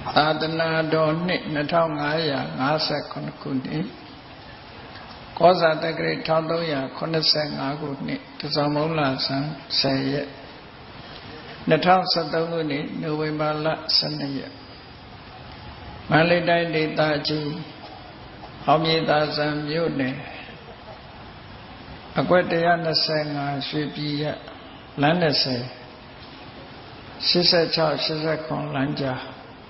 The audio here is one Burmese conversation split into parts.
သာသနာတော်နှစ်2559ခုနှစ်ကောဇာတက္ကရာ1385ခုနှစ်တစောင်းမုံလဆန်း10ရက်2013ခုနှစ်နိုဝင်ဘာလ12ရက်မန္တလေးတိုင်းဒေသကြီးအောင်မြေသာစံမြို့နယ်အကွက်125ရွှေပြည်ရလမ်း20 86 89လမ်းကြား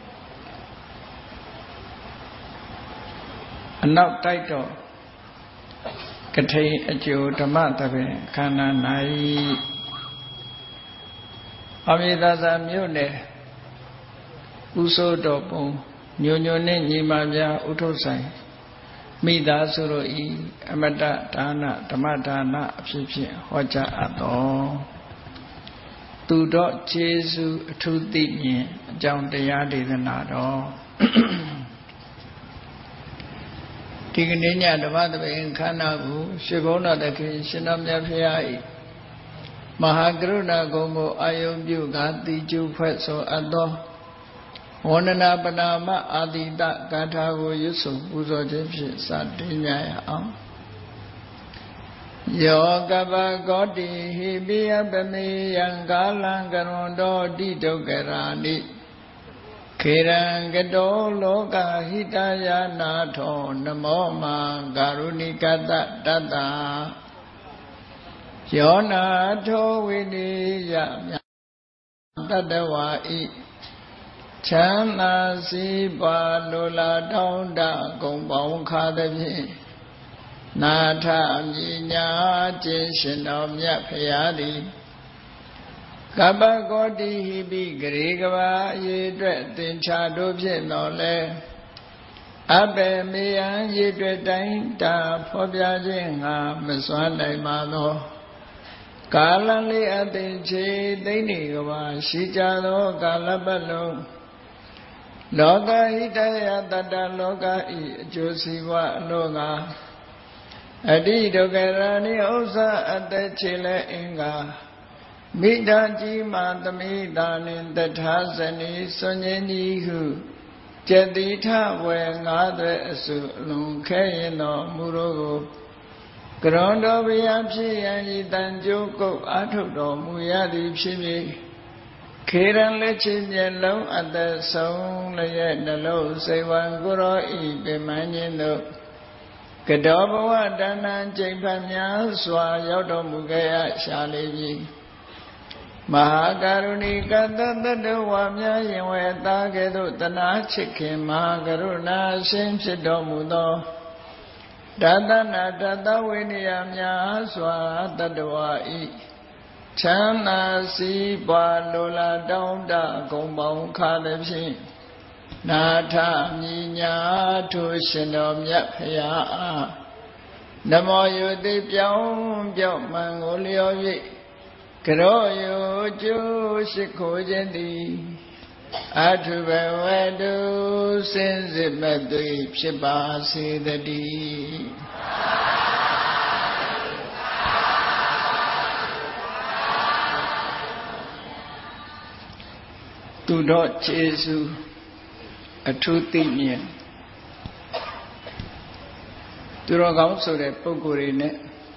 အနောက်တိုက်တော်ကထိန်အကျိုးဓမ္မတပင်ခန္ဓာ၌အမြေသာစံမြို့နယ်ဥဆိုးတော်ပုံညိုညိုနှင့်ညီမများဥထုဆိုင်မိသားစုတို့ဤအမတဒါနဓမ္မဒါနအဖြစ်ဖြင့်ဟောကြားအပ်တော်သူတော်ကျေးဇူးအထူးသိမြင်အကြောင်းတရားဒေသနာတော်ဒီကနေ့ညဓမ္မသဘင်ခန္ဓာကိုရွှေဘုန်းတော်တခင်ရှင်တော်မြတ်ဖရာ၏မဟာကရုဏာဂုဏ်ကိုအာယုံပြုကာတိကျုဖွဲ့ဆိုအပ်သောဝန္ဒနာပနာမအာတိတဂါထာကိုရွတ်ဆိုပူဇော်ခြင်းဖြင့်စတင်ကြရအောင်ယောကပကောတိဟိပိယပမေယံကာလံကရွန်တော်တိဒုက္ခရာနိခေရံကတောလောကဟိတယာနာထောနမောမံကာရုဏိကတတတ္တယောနာထောဝိနိယမြတတဝါဤချမ်းသာစီးပွားလိုလားတောင်းတဂုံပေါင်းခါသည်ဖြင့်နာထမြညာခြင်းရှင်တော်မြတ်ဖရာသည်ကပ္ပကောတိဟိပိဂရေကဘာအရေးအတွက်သင်္ချာတို့ဖြင့်တော်လဲအဘေမေယံရေအတွက်တိုင်းတာဖော်ပြခြင်းငါမစွမ်းနိုင်ပါသောကာလလေးအသိချေသိနေကဘာရှိကြသောကာလပတ်လုံးလောကဟိတယတတ္တလောကဤအကျိုးစီးပွားအလို့ငါအတိဒုက္ခရာနိဥစ္စာအသက်ချေလဲအင်္ဂါမိဒာကြီးမာသမိတာနှင့်တထာဇနီစွန်ញင်းကြီးဟုကျက်တိထဝေငါးသွဲအစုအလုံးခဲရင်တော်မူတော်ကိုကရွန်တော်ဗျာဖြစ်ရန်ဤတန်ကြိုးကုတ်အာထုတ်တော်မူရသည်ဖြစ်ပြီးခေရန်လက်ချင်းမျက်လုံးအသက်ဆုံးလျက်နှလုံးစိတ်ဝံကိုရောဤပင်မခြင်းတို့ကတောဘဝတဏ္ဏကျိန်ဖတ်များစွာရောက်တော်မူခဲ့ရရှာလေပြီမဟာကရုဏီကတတတဝါများရင်ဝဲသားကဲ့သို့တနာချစ်ခင်မဟာကရုဏာရှင်ဖြစ်တော်မူသောတသနာတသဝိနည်းများစွာတတဝါဤချမ်းသာစီးပွားလိုလားတောင်းတဂုံပေါင်းခါသည်ဖြင့်နာထမြညာထိုရှင်တော်မြတ်ဖရာအားနမောယုတိပြောင်းပြောင်းမှန်ကိုလျော်၍ကရောယုကျိုးရှိခိုးခြင်းသည်အထုဘဝတုစင်စစ်မသွေဖြစ်ပါစေတည်းသူတော်ကျေးဇူးအထူးသိမြင်သူတော်ကောင်းဆိုတဲ့ပုဂ္ဂိုလ်တွေနဲ့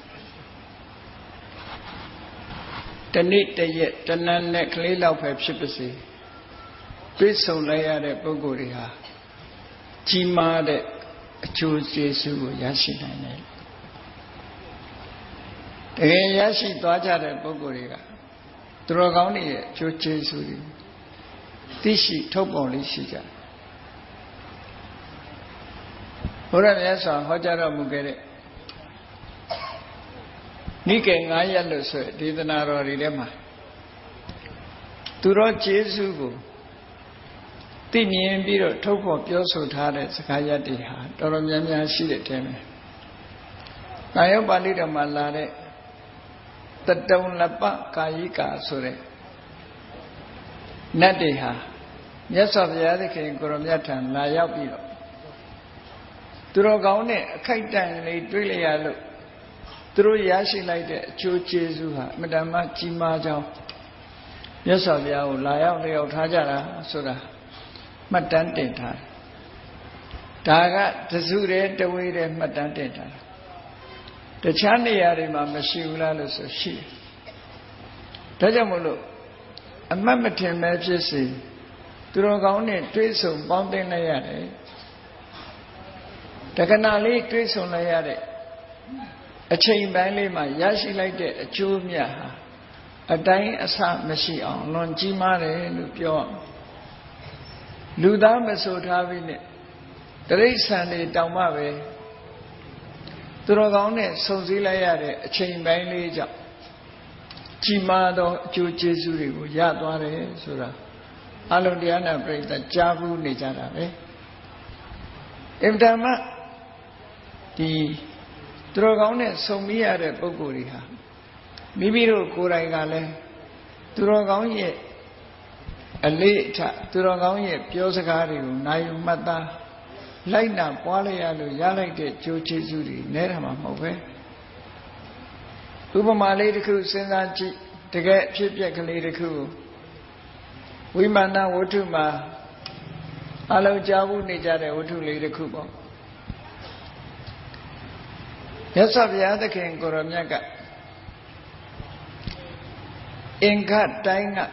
တနေ့တရက်တနန်းနဲ့ကလေးလောက်ပဲဖြစ်ပါစေတွေ့ဆုံလိုက်ရတဲ့ပုဂ္ဂိုလ်တွေဟာကြီးမားတဲ့အကျိုးကျေးဇူးကိုရရှိနိုင်တယ်တကယ်ရရှိသွားကြတဲ့ပုဂ္ဂိုလ်တွေကသူတော်ကောင်းတွေရဲ့အကျိုးကျေးဇူးတွေသိရှိထုတ်ပေါ်လေးရှိကြတယ်ဘုရားမြတ်စွာဟောကြားတော်မူခဲ့တဲ့နိကေ9ရက်လို့ဆိုဒေသနာတော်တွေထဲမှာသူတော်ကျေးဇူးကိုသိမြင်ပြီးတော့ထုတ်ဖော်ပြောဆိုထားတဲ့စကားရပ်တွေဟာတော်တော်များများရှိတဲ့တဲမယ်။ကာယပါဠိတော်မှာလာတဲ့တတုံလပကာယိကာဆိုတဲ့နတ်တွေဟာမြတ်စွာဘုရားသခင်ကိုရောမြတ်ထံလာရောက်ပြီးတော့သူတော်ကောင်းနဲ့အခိုက်တန့်လေးတွေ့လျက်လို့သူတို့ရရှိလိုက်တဲ့အကျိုးကျေးဇူးဟာအမြဲတမ်းကြီးမားကြောင်းမြတ်စွာဘုရားကိုလာရောက်လျောက်ထားကြတာဆိုတာမှတ်တမ်းတင်ထားဒါကတစုတဲ့တဝေးတဲ့မှတ်တမ်းတင်ထားတခြားနေရာတွေမှာမရှိဘူးလားလို့ဆိုရှိတယ်ဒါကြောင့်မို့လို့အမှတ်မထင်ပဲဖြစ်စေသူတော်ကောင်းနဲ့တွေးဆုံပေါင်းတင်လိုက်ရတယ်တက္ကနာလေးတွေးဆုံလိုက်ရတဲ့အချိန်ပိုင်းလေးမှာရရှိလိုက်တဲ့အကျိုးမြတ်ဟာအတိုင်းအဆမရှိအောင်လွန်ကြီးမားတယ်လို့ပြောလူသားမဆိုထားပြီးနဲ့တိရစ္ဆာန်တွေတောင်မှပဲသူတော်ကောင်းနဲ့ဆုံစည်းလိုက်ရတဲ့အချိန်ပိုင်းလေးကြောင့်ကြီးမားသောအကျိုးကျေးဇူးတွေကိုရသွားတယ်ဆိုတာအလုံးတရားနာပရိသတ်ကြားဘူးနေကြတာပဲအင်တာမဒီသူတော်ကောင်းနဲ့ဆုံမိရတဲ့ပုဂ္ဂိုလ်တွေဟာမိမိတို့ကိုယ်တိုင်ကလည်းသူတော်ကောင်းရဲ့အလေးအထသူတော်ကောင်းရဲ့ပြောစကားတွေကိုနာယူမှတ်သားလိုက်နာပွားလိုက်ရလို့ရလိုက်တဲ့ကြိုးကျေးဇူးတွေနဲတာမှမဟုတ်ပဲဥပမာလေးတစ်ခုစဉ်းစားကြည့်တကယ်အဖြစ်အပျက်ကလေးတစ်ခုဝိမာနဝတ္ထုမှာအလုံးကြားဘူးနေကြတဲ့ဝတ္ထုလေးတစ်ခုပေါ့မြတ်စွာဘုရားသခင်ကိုရောမြတ်ကအင်္ဂတိုင်းက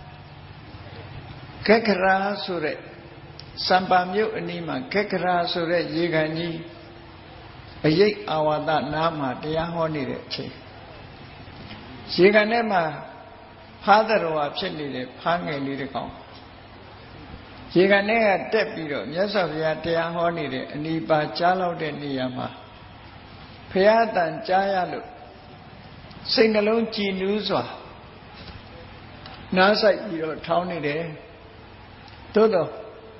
ခက်ခရာဆိုတဲ့စံပါမြို့အနီးမှာခက်ခရာဆိုတဲ့ရေကန်ကြီးအယိတ်အာဝါဒနားမှာတရားဟောနေတဲ့အချိန်ရေကန်ထဲမှာဖားတော်ဖြစ်နေတဲ့ဖားငယ်လေးတစ်ကောင်ရေကန်ထဲကတက်ပြီးတော့မြတ်စွာဘုရားတရားဟောနေတဲ့အနီးပါကြားလောက်တဲ့နေရာမှာဘုရားတန်ကြားရလို့စိတ်နှလုံးကြည်နူးစွာနားဆိုင်ပြီးတော့ထောင်းနေတယ်သို့တော့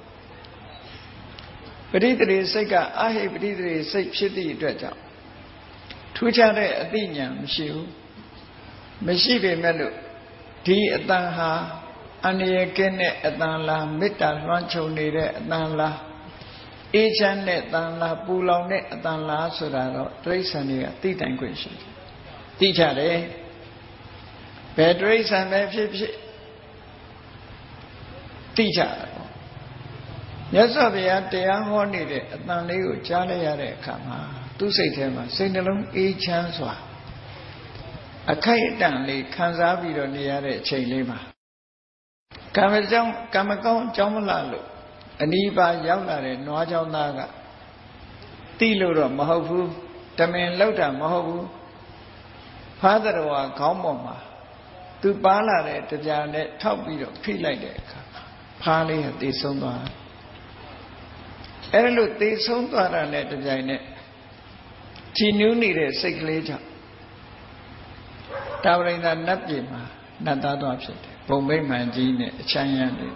ပဋိသန္ဓေစိတ်ကအဟိပဋိသန္ဓေစိတ်ဖြစ်သည့်အတွက်ကြောင့်ထူးခြားတဲ့အသိဉာဏ်မရှိဘူးမရှိပေမဲ့လို့ဒီအတန်ဟာအန္တရာယ်ကင်းတဲ့အတန်လားမေတ္တာလွှမ်းခြုံနေတဲ့အတန်လားအေးချမ်းတဲ့အတန်လားပူလောင်တဲ့အတန်လားဆိုတာတော့တိရစ္ဆာန်တွေကသိတိုင်ခွင့်ရှိတယ်သိကြတယ်ဘယ်တိရစ္ဆာန်ပဲဖြစ်ဖြစ်သိကြတယ်မြတ်စွာဘုရားတရားဟောနေတဲ့အတန်လေးကိုကြားလိုက်ရတဲ့အခါမှာသူ့စိတ်ထဲမှာစိတ်နှလုံးအေးချမ်းစွာအခိုက်အတန့်လေးခံစားပြီးတော့နေရတဲ့အချိန်လေးမှာကံမကောင်းအကြောင်းမလားလို့အနီးပါရောက်လာတဲ့နွားချောင်းသားကတိလို့တော့မဟုတ်ဘူးတမင်လောက်တာမဟုတ်ဘူးဖားတော်ကခေါင်းပေါ်မှာသူပါလာတဲ့တပြားနဲ့ထောက်ပြီးတော့ဖိလိုက်တဲ့အခါဖားလေးကသေဆုံးသွားတယ်အဲ့လိုသေဆုံးသွားတာနဲ့တပြိုင်နက်ကြည်နူးနေတဲ့စိတ်ကလေးကြောင့်တာဝရိန္ဒနတ်ပြည်မှာနတ်သားသွားဖြစ်တယ်ဘုံမိမ့်မှန်ကြီးနဲ့အချမ်းရံနေ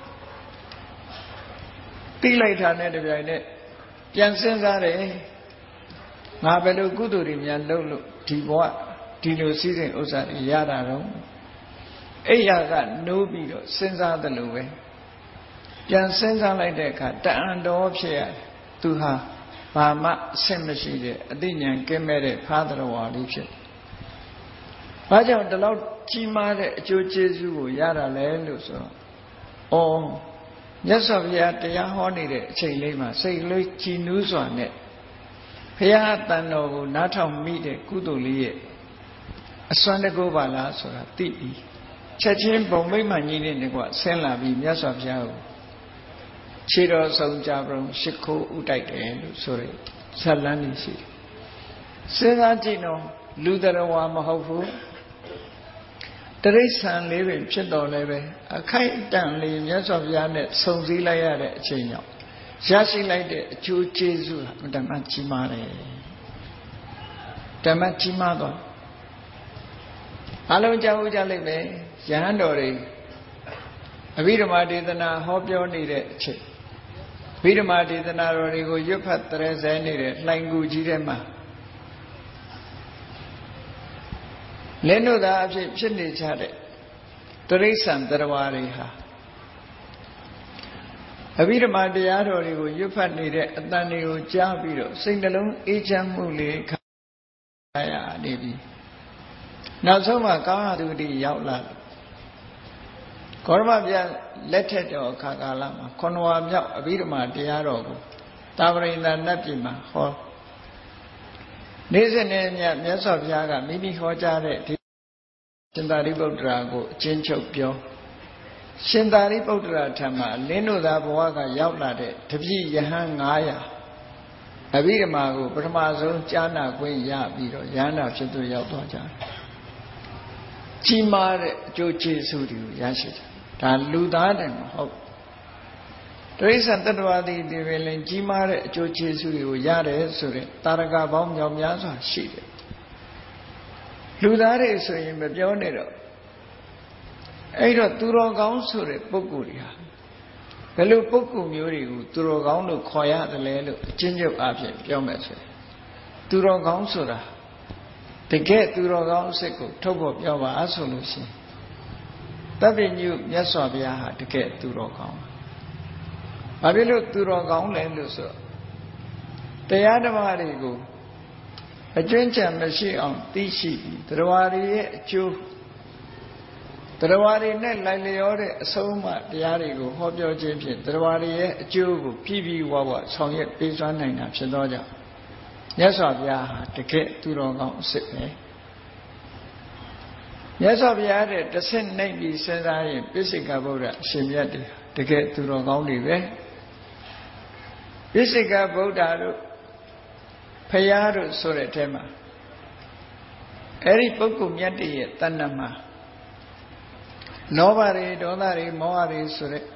ပြီးလိုက်တာနဲ့တပြိုင်နက်ပြန်စဉ်းစားတယ်ငါဘယ်လိုကုသိုလ်တွေများလုပ်လို့ဒီဘဝဒီလိုစည်းစိမ်ဥစ္စာတွေရတာတော့အဲ့ရကနိုးပြီးတော့စဉ်းစားတယ်လို့ပဲပြန်စဉ်းစားလိုက်တဲ့အခါတအံတော်ဖြစ်ရတယ်သူဟာဘာမှအဆင့်မရှိတဲ့အသိဉာဏ်ကင်းမဲ့တဲ့ဖားတော်ဝါလေးဖြစ်ဘာကြောင့်ဒီလောက်ကြီးမားတဲ့အကျိုးကျေးဇူးကိုရတာလဲလို့ဆိုတော့မြတ်စွာဘုရားတရားဟောနေတဲ့အချိန်လေးမှာစိတ်လေးကြည်နူးစွာနဲ့ဘုရားတန်တော်ကိုနားထောင်မိတဲ့ကုသိုလ်လေးရဲ့အစွမ်းတကူပါလားဆိုတာသိပြီးချက်ချင်းဘုံမိမ့်မှန်ကြီးနဲ့ကွာဆင်းလာပြီးမြတ်စွာဘုရားကိုခြေတော်ဆုံးကြပြုံးရှ िख ိုးဥတိုက်တယ်လို့ဆိုရယ်ဇတ်လန်းနေရှိစဉ်းစားကြည့်တော့လူတော်ဝါမဟုတ်ဘူးတိရစ္ဆာန်လေးပင်ဖြစ်တော်လည်းပဲအခိုက်အတန့်လေးမြတ်စွာဘုရားနဲ့ဆုံစည်းလိုက်ရတဲ့အချိန်ကြောင့်ရရှိလိုက်တဲ့အကျိုးကျေးဇူးဟာဓမ္မကြီးမားတယ်ဓမ္မကြီးမားတော့အလုံးကြောက်ကြလိုက်ပဲယဟန်တော်တွေအဘိဓမ္မာဒေသနာဟောပြောနေတဲ့အချိန်အဘိဓမ္မာဒေသနာတော်တွေကိုရွတ်ဖတ်တရဆဲနေတဲ့လှိုင်ကူကြီးထဲမှာလင်းတို့သာအဖြစ်ဖြစ်နေကြတဲ့တိရစ္ဆာန်တရားတွေဟာအဘိဓမ္မာတရားတော်တွေကိုရွတ်ဖတ်နေတဲ့အတန်တွေကိုကြားပြီးတော့စိတ်နှလုံးအေးချမ်းမှုလေးခံရနေပြီနောက်ဆုံးမှာကာမတုတိရောက်လာဂေါရမပြလက်ထက်တော်အခါကာလမှာခொနဝါမြောက်အဘိဓမ္မာတရားတော်ကိုတာဝရိန္ဒနတ်ပြည်မှာဟောနေ့စဉ်နဲ့မြတ်စွာဘုရားကမိမိဟောကြားတဲ့ဒီရှင်သာရိပုတ္တရာကိုအချင်းချုပ်ပြောရှင်သာရိပုတ္တရာထံမှာလင်းတို့သာဘဝကရောက်လာတဲ့တပည့်ယဟန်900အဘိဓမ္မာကိုပထမဆုံးကြားနာခွင့်ရပြီးတော့ယန္တာဖြစ်သူရောက်သွားကြတယ်ကြီးမားတဲ့အကျိုးကျေးဇူးတွေကိုရရှိတယ်ဒါလူသားတယ်မဟုတ်တိရစ္ဆာန်တ attva တွေဒီပင်လင်ကြီးမားတဲ့အကျိုးကျေးဇူးတွေကိုရတယ်ဆိုတဲ့တာရကပေါင်းမြောက်များစွာရှိတယ်လူသားတွေဆိုရင်မပြောနဲ့တော့အဲ့တော့သူတော်ကောင်းဆိုတဲ့ပုဂ္ဂိုလ်တွေဟာဘယ်လိုပုဂ္ဂိုလ်မျိုးတွေကိုသူတော်ကောင်းလို့ခေါ်ရတယ်လဲလို့အချင်းချုပ်အဖြစ်ပြောမယ်ဆိုရင်သူတော်ကောင်းဆိုတာတကယ်သူတော်ကောင်းအစစ်ကိုထုတ်ဖို့ပြောပါအဆိုလို့ရှိရင်တပ္ပညုမြတ်စွာဘုရားဟာတကယ်သူတော်ကောင်းဘာဖြစ်လို့သူတော်ကောင်းလဲလို့ဆိုတရားဓမ္မတွေကိုအကျွမ်းကြံမရှိအောင်သိရှိပြီးတရားတွေရဲ့အကျိုးတရားတွေနဲ့လိုက်လျောတဲ့အဆုံးအမတရားတွေကိုဟောပြောခြင်းဖြင့်တရားတွေရဲ့အကျိုးကိုပြည့်ပြည့်ဝဝဆောင်ရွက်ပေးစွမ်းနိုင်တာဖြစ်သောကြောင့်မြတ်စွာဘုရားဟာတကယ်သူတော်ကောင်းအစစ်ပဲမြတ်စွာဘုရားတဲ့တစ်ဆင့်နှိပ်ပြီးစဉ်းစားရင်ပိစိကဗုဒ္ဓအရှင်မြတ်တွေတကယ်သူတော်ကောင်းတွေပဲပိစိကဗုဒ္ဓတို့ဖရာတို့ဆိုတဲ့အထဲမှာအဲ့ဒီပုဂ္ဂိုလ်မြတ်တွေရဲ့တဏ္ဍမှာလောဘတွေဒေါသတွေမောဟတွေဆိုတဲ့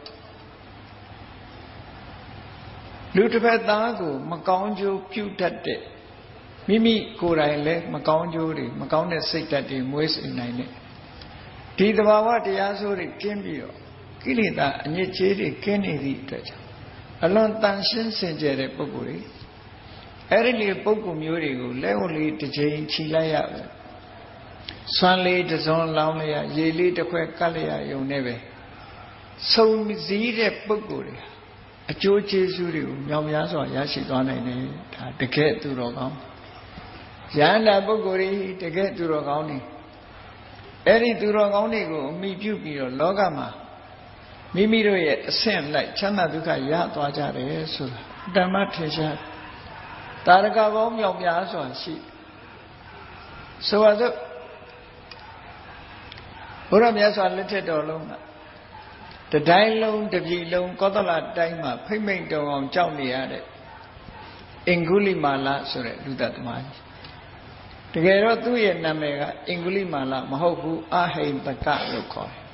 လူတစ်ဖက်သားကိုမကောင်းကျိုးပြုတတ်တဲ့မိမိကိုယ်တိုင်လည်းမကောင်းကျိုးတွေမကောင်းတဲ့စိတ်ဓာတ်တွေမွေးစေနိုင်တဲ့ဒီသဘာဝတရားဆိုတွေကင်းပြီးတော့ကိလေသာအညစ်အကြေးတွေကင်းနေသည့်အတွက်ကြောင့်အလွန်တန်ရှင်းစင်ကြယ်တဲ့ပုဂ္ဂိုလ်တွေအဲ့ဒီလေပုဂ္ဂိုလ်မျိုးတွေကိုလက်ဝလေးတစ်ချိန်ခြိလိုက်ရပဲဆွမ်းလေးတစ်စုံလောင်းလိုက်ရရေလေးတစ်ခွက်ကတ်လိုက်ရယုံနေပဲစုံစည်းတဲ့ပုဂ္ဂိုလ်တွေအကျိုးကျေးဇူးတွေကိုမြောက်များစွာရရှိသွားနိုင်တယ်ဒါတကယ်သူတော်ကောင်းယန္တာပုဂ္ဂိုလ်တွေတကယ်သူတော်ကောင်းတွေအဲ့ဒီသူတော်ကောင်းတွေကိုအမိပြုပြီးတော့လောကမှာမိမိတို့ရဲ့အဆင့်လိုက်ချမ်းသာဒုက္ခရသွားကြတယ်ဆိုတာဓမ္မထင်ရှားတာရကပေါင်းမြောက်များစွာရှိဆိုပါစို့ဘုရားမြတ်စွာလက်ထက်တော်လုံးကတတိုင်းလုံးတပြည်လုံးကောသလတိုင်းမှာဖိမ့်မိန်တုံအောင်ကြောက်နေရတဲ့အင်္ဂုလိမာလဆိုတဲ့လူသက်သမားကြီးတကယ်တော့သူ့ရဲ့နာမည်ကအင်္ဂုလိမာလမဟုတ်ဘူးအဟိန္တကလို့ခေါ်တယ်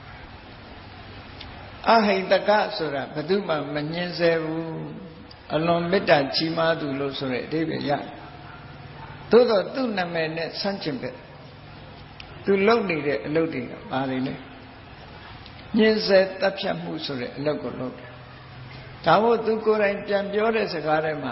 အဟိန္တကဆိုတာဘယ်သူမှမငြင်းဆဲဘူးအလွန်မေတ္တာကြီးမားသူလို့ဆိုတဲ့အဓိပ္ပာယ်ရတယ်သို့တော့သူ့နာမည်နဲ့ဆန့်ကျင်ဘက်သူလုပ်နေတဲ့အလုပ်တွေကဘာတွေလဲညှင်းဆဲတပ်ဖြတ်မှုဆိုတဲ့အလုပ်ကိုလုပ်တယ်ဒါမို့သူကိုယ်တိုင်ပြန်ပြောတဲ့စကားထဲမှာ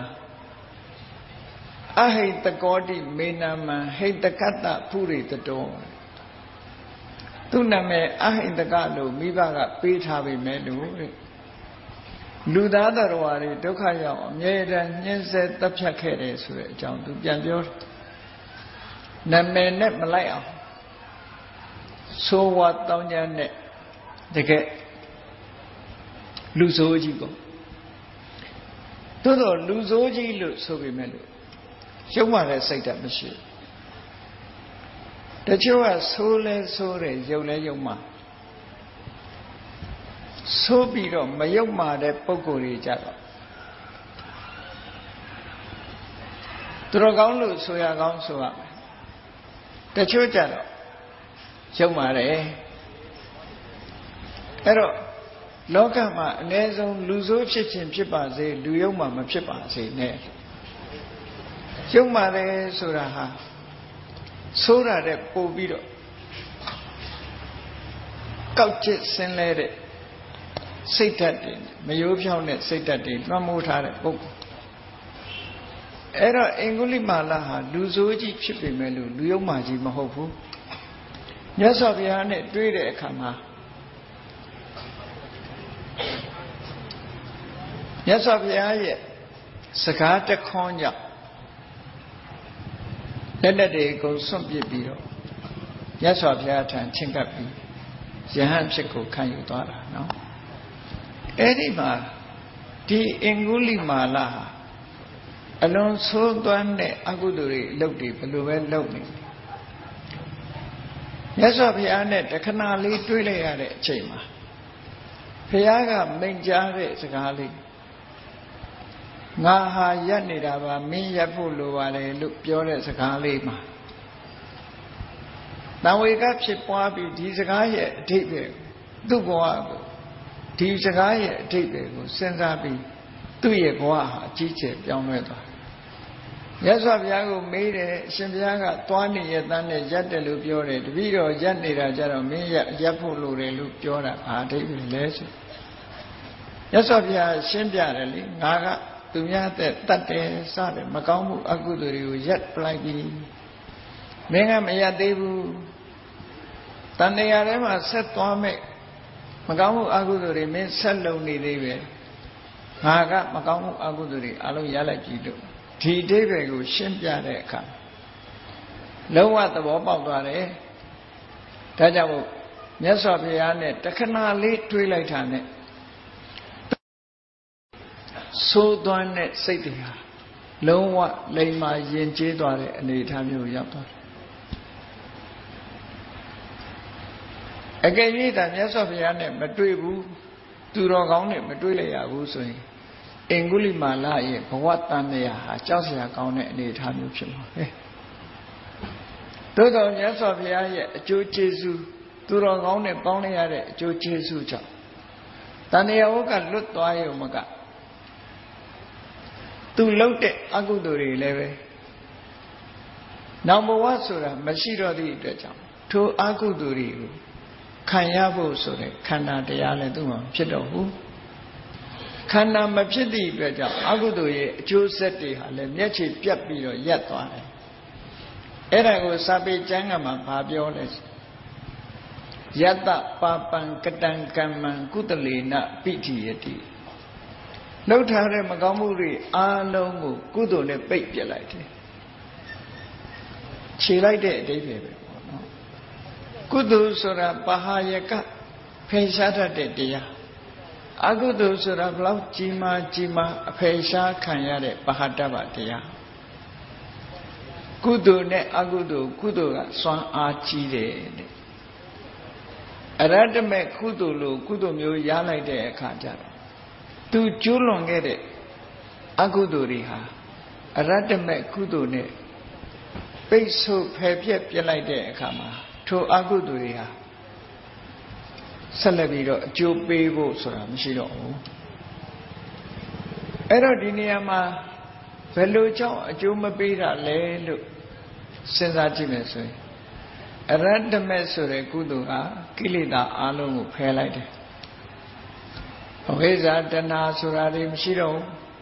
အဟိတကောတိမေနမံဟိတကတ္တဖုရိတတောသူ့နာမည်အဟိတကလို့မိဘကပေးထားပေမဲ့လို့လူသားတော်ဝါတွေဒုက္ခရောက်အမြဲတမ်းညှင်းဆဲတပ်ဖြတ်ခဲ့တယ်ဆိုတဲ့အကြောင်းသူပြန်ပြောတယ်နာမည်နဲ့မလိုက်အောင်ဆိုဝါတောင်းကြတဲ့တကယ်လူဆိုးကြီးပေါ့သို့တော့လူဆိုးကြီးလို့ဆိုပေမဲ့လို့ရုပ်မှလည်းစိတ်ဓာတ်မရှိတချို့ကဆိုးလဲဆိုးတယ်ရုပ်လဲရုပ်မှဆိုးပြီးတော့မရုပ်မှတဲ့ပုံကိုယ်တွေကြတော့သူတော်ကောင်းလို့ဆိုရကောင်းဆိုရမယ်တချို့ကြတော့ရုပ်မှတယ်အဲ့တော့လောကမှာအ ਨੇ ဆုံးလူဆိုးဖြစ်ခြင်းဖြစ်ပါစေလူယုံမှမဖြစ်ပါစေနဲ့ရုပ်မှတယ်ဆိုတာဟာဆိုးရတဲ့ပို့ပြီးတော့ကောက်ကျစ်ဆင်းလဲတဲ့စိတ်ဓာတ်တွေမယိုးဖြောင်းတဲ့စိတ်ဓာတ်တွေလွှမ်းမိုးထားတဲ့ပုဂ္ဂိုလ်အဲ့တော့အင်္ဂုလိမာလဟာလူဆိုးကြီးဖြစ်ပေမဲ့လို့လူယုံမှကြီးမဟုတ်ဘူးမြတ်စွာဘုရားနဲ့တွေ့တဲ့အခါမှာမြတ်စွာဘုရားရဲ့စကားတခွန်းကြောင့်လက်တွေအကုန်စွန့်ပစ်ပြီးတော့မြတ်စွာဘုရားထံချဉ်ကပ်ပြီးယဟန်ဖြစ်ကိုခံယူသွားတာနော်အဲ့ဒီမှာဒီအင်္ဂုလိမာလဟာအလွန်ဆိုးသွမ်းတဲ့အကုသိုလ်တွေအလုပ်တွေဘယ်လိုပဲလုပ်နေမြတ်စွာဘုရားနဲ့တခဏလေးတွေ့လိုက်ရတဲ့အချိန်မှာဘုရားကမိန့်ကြားတဲ့စကားလေးငါဟာရက်နေတာပါမင်းရက်ဖို့လိုပါတယ်လို့ပြောတဲ့စကားလေးမှာတံဝေကဖြစ်ပွားပြီးဒီစကားရဲ့အဓိပ္ပာယ်သူ့ဘဝကိုဒီစကားရဲ့အဓိပ္ပာယ်ကိုစဉ်းစားပြီးသူ့ရဲ့ဘဝဟာအကြီးကျယ်ပြောင်းလဲသွားမြတ်စွာဘုရားကိုမေးတယ်အရှင်ဘုရားကသွားနေရတန်းနဲ့ရက်တယ်လို့ပြောတယ်တပည့်တော်ရက်နေတာကြတော့မင်းရက်ဖို့လိုတယ်လို့ပြောတာဘာအဓိပ္ပာယ်လဲဆိုမြတ်စွာဘုရားရှင်းပြတယ်လေငါကသူများတဲ့တတ်တယ်စတယ်မကောင်းမှုအကုသိုလ်တွေကိုရက်ပလိုက်ပြီမင်းကမရက်သေးဘူးတန်တရားထဲမှာဆက်သွားမဲ့မကောင်းမှုအကုသိုလ်တွေမင်းဆက်လုံနေသေးပဲငါကမကောင်းမှုအကုသိုလ်တွေအလုံးရလိုက်ပြီလို့ဒီအဓိပ္ပာယ်ကိုရှင်းပြတဲ့အခါလုံးဝသဘောပေါက်သွားတယ်ဒါကြောင့်မို့မြတ်စွာဘုရားနဲ့တခဏလေးတွေးလိုက်တာနဲ့ဆိုးသွမ်းတဲ့စိတ်တွေဟာလုံးဝလိမ္မာယဉ်ကျေးသွားတဲ့အနေအထားမျိုးရောက်သွားတယ်အကယ်၍သာမြတ်စွာဘုရားနဲ့မတွေ့ဘူးသူတော်ကောင်းနဲ့မတွေ့လိုက်ရဘူးဆိုရင်အင်္ဂုလိမာလရဲ့ဘဝတန်တရားဟာကြောက်စရာကောင်းတဲ့အနေအထားမျိုးဖြစ်မှာပဲသို့တော်မြတ်စွာဘုရားရဲ့အကျိုးကျေးဇူးသူတော်ကောင်းနဲ့ပေါင်းလိုက်ရတဲ့အကျိုးကျေးဇူးကြောင့်တန်တရားဝကလွတ်သွားရုံမကသူလှုပ်တဲ့အကုသိုလ်တွေလည်းပဲနောက်ဘဝဆိုတာမရှိတော့သည့်အတွက်ကြောင့်ထိုအကုသိုလ်တွေကိုခံရဖို့ဆိုတဲ့ခန္ဓာတရားလည်းသူ့မှာဖြစ်တော့ဘူးခန္ဓာမဖြစ်သည့်အတွက်ကြောင့်အကုသိုလ်ရဲ့အကျိုးဆက်တွေဟာလည်းမျက်ခြေပြတ်ပြီးတော့ရပ်သွားတယ်အဲ့ဒါကိုစာပေကျမ်းကမှာဗာပြောလဲယတ္တပါပံကတံကမ္မံကုသလေနပိဋိယတိလှုပ်ထားတဲ့မကောင်းမှုတွေအားလုံးကိုကုသိုလ်နဲ့ပိတ်ပြလိုက်တယ်ခြေလိုက်တဲ့အဓိပ္ပာယ်ပဲပေါ့နော်ကုသိုလ်ဆိုတာပဟာယကဖယ်ရှားတတ်တဲ့တရားအကုသိုလ်ဆိုတာဘလောက်ကြီးမားကြီးမားအဖယ်ရှားခံရတဲ့ပဟာတ္တဗတရားကုသိုလ်နဲ့အကုသိုလ်ကုသိုလ်ကစွမ်းအားကြီးတယ်တဲ့အရတ္တမဲ့ကုသိုလ်လို့ကုသိုလ်မျိုးရလိုက်တဲ့အခါကျတော့သူကျူးလွန်ခဲ့တဲ့အကုသိုလ်တွေဟာအရတ္တမဲ့ကုသိုလ်နဲ့ပိတ်ဆို့ဖယ်ပြက်ပြလိုက်တဲ့အခါမှာထိုအကုသိုလ်တွေဟာဆက်လက်ပြီးတော့အကျိုးပေးဖို့ဆိုတာမရှိတော့ဘူးအဲ့တော့ဒီနေရာမှာဘယ်လိုကြောင့်အကျိုးမပေးတာလဲလို့စဉ်းစားကြည့်မယ်ဆိုရင်အရတ္တမဲ့ဆိုတဲ့ကုသိုလ်ဟာကိလေသာအလုံးကိုဖယ်လိုက်တယ်အဝိဇ္ဇာတဏှာဆိုတာတွေမရှိတော့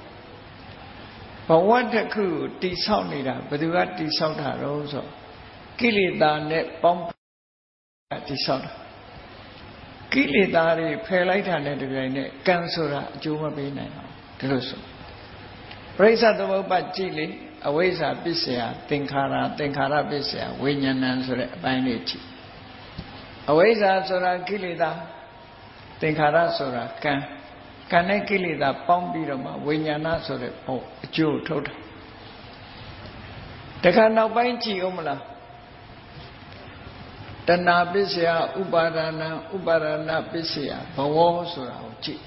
ဘူးဘဝတစ်ခုကိုတိဆောက်နေတာဘယ်သူကတိဆောက်တာတော့ဆိုကိလေသာနဲ့ပေါင်းတိဆောက်တာကိလေသာတွေဖယ်လိုက်တာနဲ့တပြိုင်နက်ကံဆိုတာအကျိုးမပေးနိုင်တော့ဒီလိုဆိုပရိစ္ဆသမုပ္ပါကြည့်လေအဝိဇ္ဇာပစ္စယသင်္ခါရသင်္ခါရပစ္စယဝိညာဏံဆိုတဲ့အပိုင်းလေးကြည့်အဝိဇ္ဇာဆိုတာကိလေသာသင်္ခါရဆိုတာကံကံနဲ့ကိလေသာပေါင်းပြီးတော့မှဝိညာဏဆိုတဲ့ဟောအကျိုးထုတ်တာတခါနောက်ပိုင်းကြည့်အောင်မလားတဏှာပစ္စယဥပါဒနာဥပါဒနာပစ္စယဘဝဆိုတာကိုကြည့်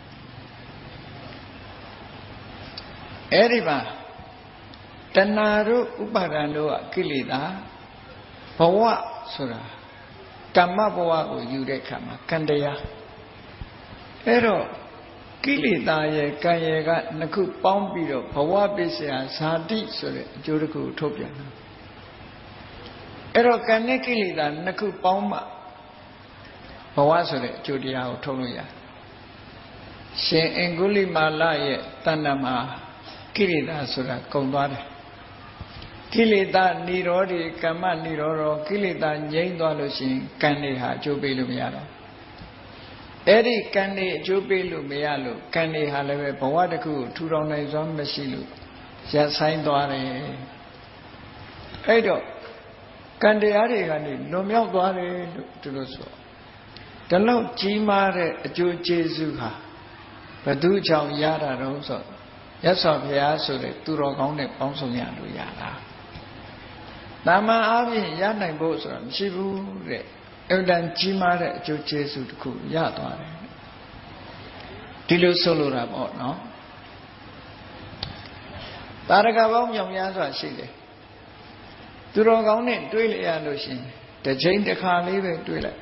အဲ့ဒီမှာတဏှာတို့ဥပါဒံတို့ကကိလေသာဘဝဆိုတာကမ္မဘဝကိုယူတဲ့အခါမှာကံတရားအဲ့တော့ကိလေသာရဲ့ကံရဲ့ကနှစ်ခုပေါင်းပြီးတော့ဘဝပစ္စယဇာတိဆိုတဲ့အကျိုးတစ်ခုထုတ်ပြန်တာအဲ့တော့ကံနဲ့ကိလေသာနှစ်ခုပေါင်းမှဘဝဆိုတဲ့အကျိုးတရားကိုထုတ်လို့ရတယ်ရှင်အင်္ဂုလိမာလရဲ့တဏ္ဍမှာကိလေသာဆိုတာကုန်သွားတယ်ကိလေသာនិရောဓိကမ္မនិရောဓကိလေသာငြိမ်းသွားလို့ရှိရင်ကံတွေဟာအကျိုးပေးလို့မရတော့အဲ့ဒီကံတွေအကျိုးပေးလို့မရလို့ကံတွေဟာလည်းပဲဘဝတစ်ခုကိုထူထောင်နိုင်စွမ်းမရှိလို့ရပ်ဆိုင်သွားတယ်အဲ့တော့ကံတရားတွေကနေလွန်မြောက်သွားတယ်လို့ဒီလိုဆိုဒီလောက်ကြီးမားတဲ့အကျိုးကျေးဇူးဟာဘယ်သူကြောင့်ရတာတော့ဆိုရသော်ဘုရားဆိုတဲ့သူတော်ကောင်းနဲ့ပေါင်းစုံရလို့ရတာတာမန်အားဖြင့်ရနိုင်ဖို့ဆိုတာမရှိဘူးတဲ့အင်တန်ကြီးမားတဲ့အကျိုးကျေးဇူးတစ်ခုရသွားတယ်ဒီလိုဆိုလိုတာပေါ့နော်တာရကပေါင်းမြောင်များစွာရှိတယ်သူတော်ကောင်းနဲ့တွေ့လျရလို့ရှိရင်တစ်ချိန်တစ်ခါလေးပဲတွေ့လိုက်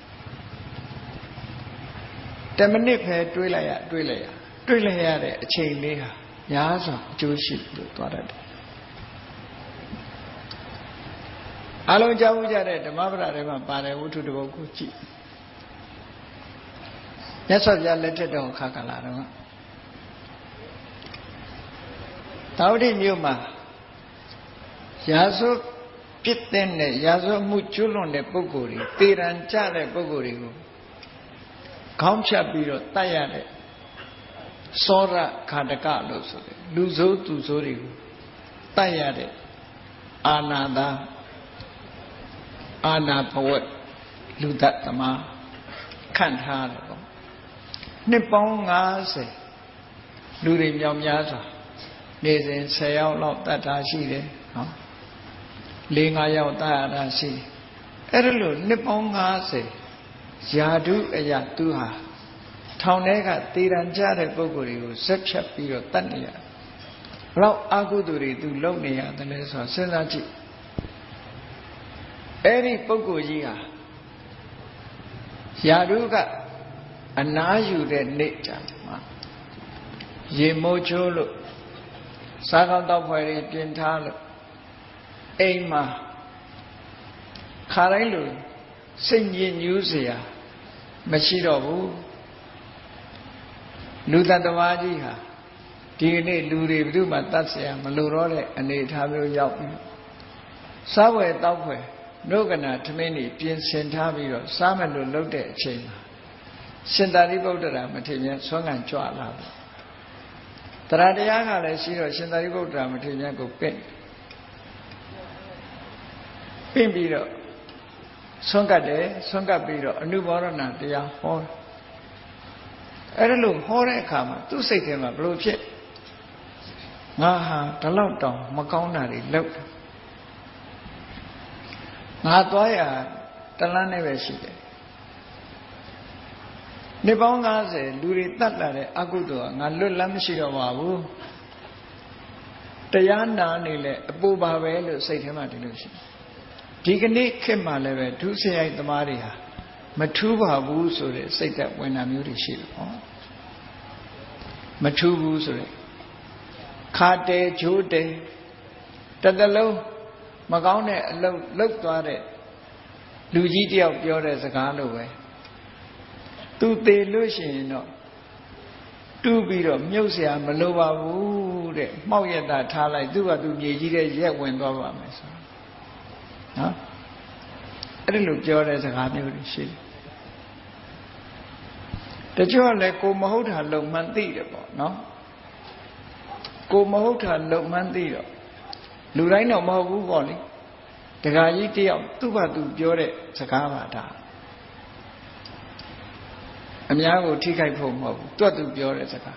10 မိနစ်ပဲတွေ့လိုက်ရတဲ့အချိန်လေးဟာများစွာအကျိုးရှိလို့သွားတတ်တယ်အလုံးကြောက်ကြတဲ့ဓမ္မပဒထဲမှာပါတယ်ဝတ္ထုတစ်ပုဒ်ကိုကြည့်မြတ်စွာဘုရားလက်ထက်တော်ခါကာလတော့သာဝတိမြို့မှာရာဇဝပြစ်တဲ့နဲ့ရာဇဝမှုကျွလွန်တဲ့ပုဂ္ဂိုလ်တွေတေရန်ကြတဲ့ပုဂ္ဂိုလ်တွေကိုခေါင်းဖြတ်ပြီးတော့တတ်ရတဲ့စောရခါတကလို့ဆိုတယ်လူဆိုးသူဆိုးတွေကိုတတ်ရတဲ့အာနာသာအာနာဘဝလူတတ်သမားခန့်ထားတယ်ပေါ့နှစ်ပေါင်း50လူတွေမြောက်များစွာနေစဉ်10 ယောက်လောက်တတ်တာရှိတယ်နော်4-5 ယောက်တတ်ရတာရှိတယ်အဲ့ဒါလို့နှစ်ပေါင်း50ယာဓုအရာသူဟာထောင်ထဲကတည်ရန်ကြတဲ့ပုဂ္ဂိုလ်တွေကိုဆက်ဖြတ်ပြီးတော့တတ်နေရဘလောက်အကုသိုလ်တွေသူလုပ်နေရတယ်လဲဆိုတော့စဉ်းစားကြည့်အဲ့ဒီပုဂ္ဂိုလ်ကြီးဟာယာဓုကအနားယူတဲ့နေ့ကြမှာရေမိုးချိုးလို့စားကောင်းတောက်ဖွယ်တွေပြင်ထားလို့အိမ်မှာခါတိုင်းလိုစိတ်ညစ်ညူးเสียမရှိတော့ဘူးလူတ attva ကြီးဟာဒီနေ့လူတွေဘယ်သူမှတတ်เสียမလိုတော့တဲ့အနေအထားမျိုးရောက်ပြီစားဝယ်တောက်ဖွယ်နှုတ်ကနာထမင်းကြီးပြင်ဆင်ထားပြီးတော့စားမယ်လို့လုပ်တဲ့အချိန်မှာရှင်သာရိပုတ္တရာမထေရဆွမ်းခံကြွလာတယ်တရားတရားကလည်းရှိတော့ရှင်သာရိပုတ္တရာမထေရကိုပင့်ပြီးတော့ဆွမ်းကတ်တယ်ဆွမ်းကတ်ပြီးတော့အနုဘောရဏတရားဟောအဲ့ဒါလို့ဟောတဲ့အခါမှာသူ့စိတ်ထဲမှာဘလို့ဖြစ်ငါဟာဒီလောက်တောင်မကောင်းတာတွေလုပ်တယ်ငါသွားရတလန်းနဲ့ပဲရှိတယ်နှစ်ပေါင်း50လူတွေတတ်လာတဲ့အကုသိုလ်ကငါလွတ်လပ်မရှိတော့ပါဘူးတရားနာနေလဲအပူပါပဲလို့စိတ်ထဲမှာဒီလိုရှိဒီကနေ့ခေတ်မှာလည်းပဲဒုစရိုက်သမားတွေဟာမထူးပါဘူးဆိုတဲ့စိတ်သက်ဝင်တာမျိုးတွေရှိတယ်ဟောမထူးဘူးဆိုတဲ့ခါတဲဂျိုးတဲတစ်သလုံးမကောင်းတဲ့အလုပ်လုပ်သွားတဲ့လူကြီးတယောက်ပြောတဲ့စကားလိုပဲသူသေးလို့ရှိရင်တော့တူးပြီးတော့မြုပ်เสียမလိုပါဘူးတဲ့မှောက်ရတာထားလိုက်သူကသူမြေကြီးတဲ့ရက်ဝင်သွားပါမယ်ဆိုနော်အဲ့ဒါလိုပြောတဲ့စကားမျိုးတွေရှိတယ်တချို့လည်းကိုမဟုတ်တာလုံမှန်းသိတယ်ပေါ့နော်ကိုမဟုတ်တာလုံမှန်းသိတော့လူတိုင်းတော့မဟုတ်ဘူးပေါ့လေတခါကြီးတယောက်သူ့ဘာသူပြောတဲ့စကားပါဒါအများကိုထိခိုက်ဖို့မဟုတ်ဘူးတွတ်သူပြောတဲ့စကား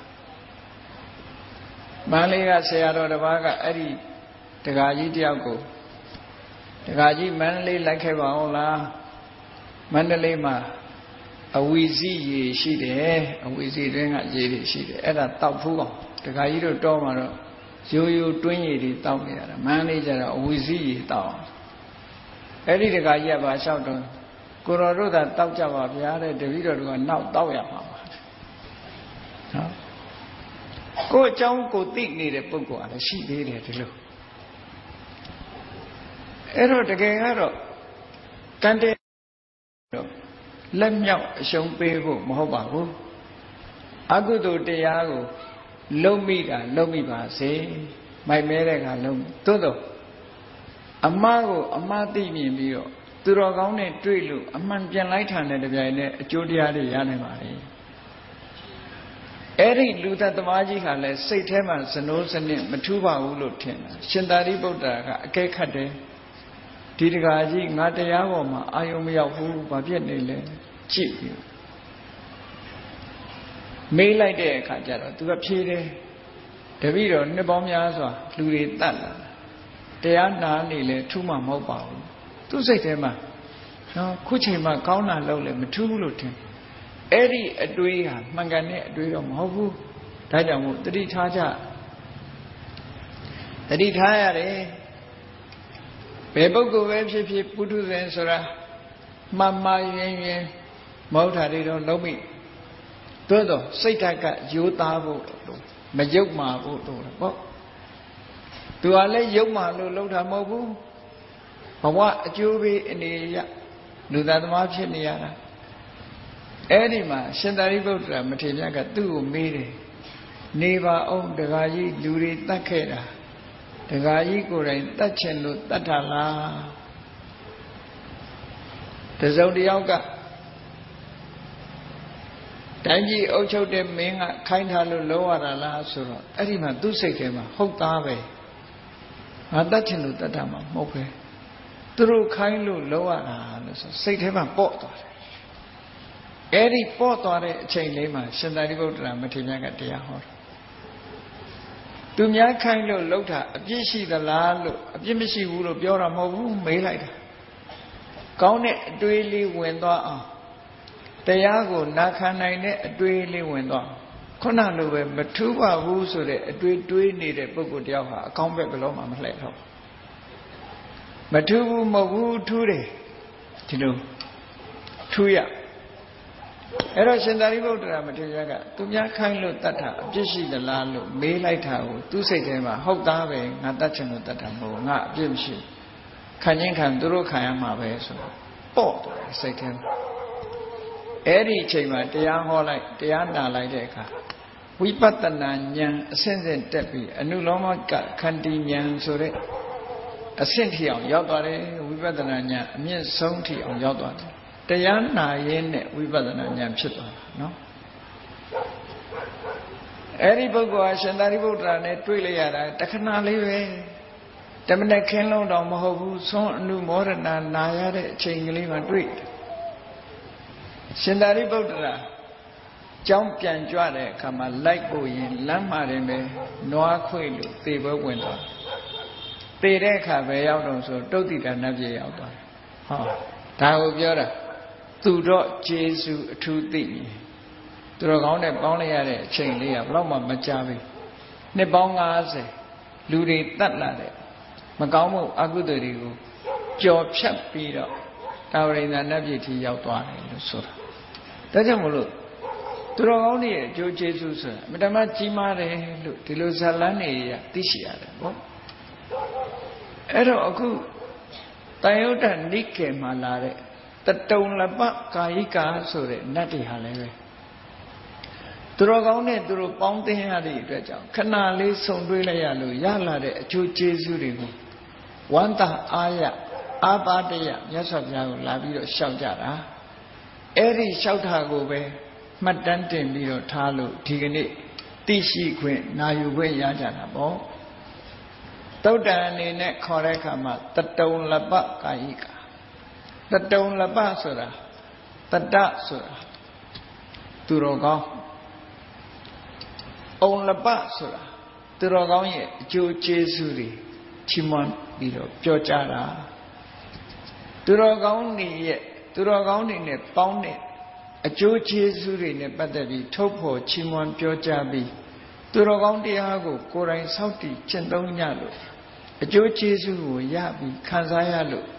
မန္တလေးကဆရာတော်တစ်ပါးကအဲ့ဒီတခါကြီးတယောက်ကိုတခါကြီးမန္တလေးလိုက်ခဲ့ပါအောင်လားမန္တလေးမှာအဝီစီရေရှိတယ်အဝီစီတွင်းကရေတွေရှိတယ်အဲ့ဒါတောက်ဖူးအောင်တခါကြီးတို့တောမှာတော့ရိုးရိုးတွင်းရည်တွေတောက်နေရတာမန္တလေးကျတော့အဝီစီရေတောက်အောင်အဲ့ဒီတခါကြီးကဘာလျှောက်တော့ကိုတော်တို့သာတောက်ကြပါဗျာတဲ့တပည့်တော်တို့ကနောက်တောက်ရမှာပါနော်ကိုယ်အကြောင်းကိုသိနေတဲ့ပုဂ္ဂိုလ်ကလည်းရှိသေးတယ်ဒီလိုအဲ့တော့တကယ်ကတော့ကံတဲ့တော့လက်မြောက်အရှုံးပေးဖို့မဟုတ်ပါဘူးအကုသိုလ်တရားကိုလုံးမိတာလုံးမိပါစေမိုက်မဲတဲ့ကလုံးသို့တော့အမှားကိုအမှားသိမြင်ပြီးတော့သူတော်ကောင်းနဲ့တွေ့လို့အမှန်ပြန်လိုက်ထာတဲ့တပြိုင်နက်အကျိုးတရားတွေရနိုင်ပါလေအဲ့ဒီလူသက်သမားကြီးကလည်းစိတ်ထဲမှာစနိုးစနစ်မထူးပါဘူးလို့ထင်တာရှင်သာရိပုတ္တရာကအကဲခတ်တယ်ဒီတကားကြီးငါတရားပေါ်မှာအာယုံမရောက်ဘူးဘာဖြစ်နေလဲကြည့်ပြီးမေးလိုက်တဲ့အခါကျတော့သူကဖြေတယ်တပည့်တော်နှစ်ပေါင်းများစွာလူတွေတတ်လာတရားနာနေလဲထူးမှမဟုတ်ပါဘူးသူစိတ်ထဲမှာနော်ခုချိန်မှကောင်းတာလုပ်လဲမထူးဘူးလို့ထင်အဲ့ဒီအတွေးဟာမှန်ကန်တဲ့အတွေးတော့မဟုတ်ဘူးဒါကြောင့်မို့တတိထားကြတတိထားရတယ်ဘယ်ပုဂ္ဂိုလ်ပဲဖြစ်ဖြစ်ပုထုဇဉ်ဆိုတာမှန်မှန်ရင်မဟုတ်တာတွေတော့လုံးမိသို့တော့စိတ်ဓာတ်ကရိုးသားဖို့လို့မယုတ်မာဖို့လို့ပေါ့သူကလည်းယုတ်မာလို့လှုပ်တာမဟုတ်ဘူးဘဝအကျိုးပေးအနေရလူသားသမားဖြစ်နေရတာအဲ့ဒီမှာရှင်သာရိပုတ္တရာမထေရမြတ်ကသူ့ကိုမေးတယ်နေပါအောင်ဒကာကြီးလူတွေတတ်ခဲ့တာဒကာကြီးကိုယ်တိုင်တတ်ချင်လို့တတ်တာလားတစုံတစ်ယောက်ကတိုင်းပြည်အုပ်ချုပ်တဲ့မင်းကခိုင်းထားလို့လုံးရတာလားဆိုတော့အဲ့ဒီမှာသူ့စိတ်ထဲမှာဟုတ်သားပဲငါတတ်ချင်လို့တတ်တာမှမဟုတ်ပဲသူတို့ခိုင်းလို့လုံးရတာလို့ဆိုစိတ်ထဲမှာပေါ့သွားတယ်အဲ့ဒီပေါ့သွားတဲ့အချိန်လေးမှာရှင်သာရိပုတ္တရာမထေရမြတ်ကတရားဟောတယ်သူများခိုင်းလို့လှုပ်တာအပြစ်ရှိသလားလို့အပြစ်မရှိဘူးလို့ပြောတာမဟုတ်ဘူးမေးလိုက်တာကောင်းတဲ့အတွေးလေးဝင်သွားအောင်တရားကိုနာခံနိုင်တဲ့အတွေးလေးဝင်သွားခုနလိုပဲမထူးပါဘူးဆိုတဲ့အတွေးတွေးနေတဲ့ပုဂ္ဂိုလ်တယောက်ဟာအကောင်းဘက်ဘယ်လို့မှမလှည့်တော့မထူးဘူးမဟုတ်ဘူးထူးတယ်ဒီလိုထူးရအဲ့တော့ရှင်သာရိပုတ္တရာမထေရကသူများခိုင်းလို့တတ်တာအပြစ်ရှိသလားလို့မေးလိုက်တာကိုသူစိတ်ထဲမှာဟုတ်သားပဲငါတတ်ချင်လို့တတ်တာမဟုတ်ငါအပြစ်မရှိခံချင်းခံသူတို့ခံရမှာပဲဆိုတော့ပေါ့တယ်စိတ်ထဲမှာအဲ့ဒီအချိန်မှာတရားဟောလိုက်တရားနာလိုက်တဲ့အခါဝိပဿနာဉာဏ်အစဉ်စဉ်တက်ပြီးအနုလောမကခန္တီဉာဏ်ဆိုတဲ့အဆင့်ထိအောင်ရောက်သွားတယ်ဝိပဿနာဉာဏ်အမြင့်ဆုံးထိအောင်ရောက်သွားတယ်တရားနာရင်းနဲ့ဝိပဿနာဉာဏ်ဖြစ်သွားတာနော်အဲ့ဒီပုဂ္ဂိုလ်ဟာရှင်သာရိပုတ္တရာနဲ့တွေ့လိုက်ရတာတခဏလေးပဲတမနဲ့ခင်းလုံးတော့မဟုတ်ဘူးသွန်အနုမောဒနာနာရတဲ့အချိန်ကလေးမှတွေ့ရှင်သာရိပုတ္တရာကျောင်းပြန်ကြွတဲ့အခါမှာလိုက်ဖို့ရင်လမ်းမှာတင်ပဲနွားခွေလို့သေပွဲဝင်သွားသေတဲ့အခါပဲရောက်တော့ဆိုတုတ်တိတာနတ်ပြည်ရောက်သွားဟောဒါကိုပြောတာသူတော့ကျေစုအထူးသိသူတော်ကောင်းနဲ့ပေါင်းလိုက်ရတဲ့အချိန်လေးကဘယ်တော့မှမကြာဘူးနှစ်ပေါင်း90လူတွေတတ်လာတဲ့မကောင်းမှုအကုသိုလ်တွေကိုကြော်ဖြတ်ပြီးတော့တာဝရိန္ဒနတ်ပြည်ထိရောက်သွားတယ်လို့ဆိုတာဒါကြောင့်မလို့သူတော်ကောင်းတွေရဲ့အကျိုးကျေးဇူးဆိုတာအမြဲတမ်းကြီးမားတယ်လို့ဒီလိုဇာလန်းတွေရသိရှိရတယ်ပေါ့အဲ့တော့အခုတန်ယုတ်တနိကေမှာလာတဲ့တတုံလပကာယိကာဆိုတဲ့နတ်တွေဟာလည်းပဲသူတော်ကောင်းနဲ့သူတို့ပေါင်းသင်းရတဲ့အတွက်ကြောင့်ခဏလေးဆုံတွေ့လိုက်ရလို့ရလာတဲ့အကျိုးကျေးဇူးတွေကိုဝန္တာအားရအာပါတယမြတ်စွာဘုရားကိုလာပြီးတော့ရှောက်ကြတာအဲ့ဒီလျှောက်တာကိုပဲမှတ်တမ်းတင်ပြီးတော့ထားလို့ဒီကနေ့သိရှိခွင့်နာယူခွင့်ရကြတာပေါ့သုတ်တန်အနေနဲ့ခေါ်တဲ့အခါမှာတတုံလပကာယိကာတတုံလပဆိုတာတတဆိုတာသူတော်ကောင်းအုံလပဆိုတာသူတော်ကောင်းရဲ့အကျိုးကျေးဇူးတွေချီးမွမ်းပြီးတော့ပြောကြတာသူတော်ကောင်းတွေရဲ့သူတော်ကောင်းတွေနဲ့ပေါင်းတဲ့အကျိုးကျေးဇူးတွေနဲ့ပတ်သက်ပြီးထုတ်ဖော်ချီးမွမ်းပြောကြားပြီးသူတော်ကောင်းတရားကိုကိုယ်တိုင်စောင့်တည်ကျင့်သုံးကြလို့အကျိုးကျေးဇူးကိုရပြီးခံစားရလို့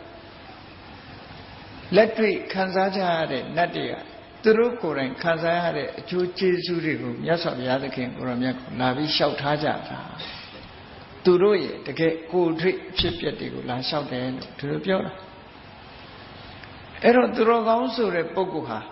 လက်တွေ့ခံစားကြရတဲ့နတ်တွေကသူတို့ကိုယ်တိုင်ခံစားရတဲ့အကျိုးကျေးဇူးတွေကိုမြတ်စွာဘုရားသခင်ကိုရောမြတ်ကိုလာပြီးလျှောက်ထားကြတာသူတို့ရဲ့တကယ်ကိုယ်တွေ့ဖြစ်ပျက်တွေကိုလာလျှောက်တယ်လို့သူတို့ပြောတာအဲ့တော့သူတော်ကောင်းဆိုတဲ့ပုဂ္ဂိုလ်ဟာ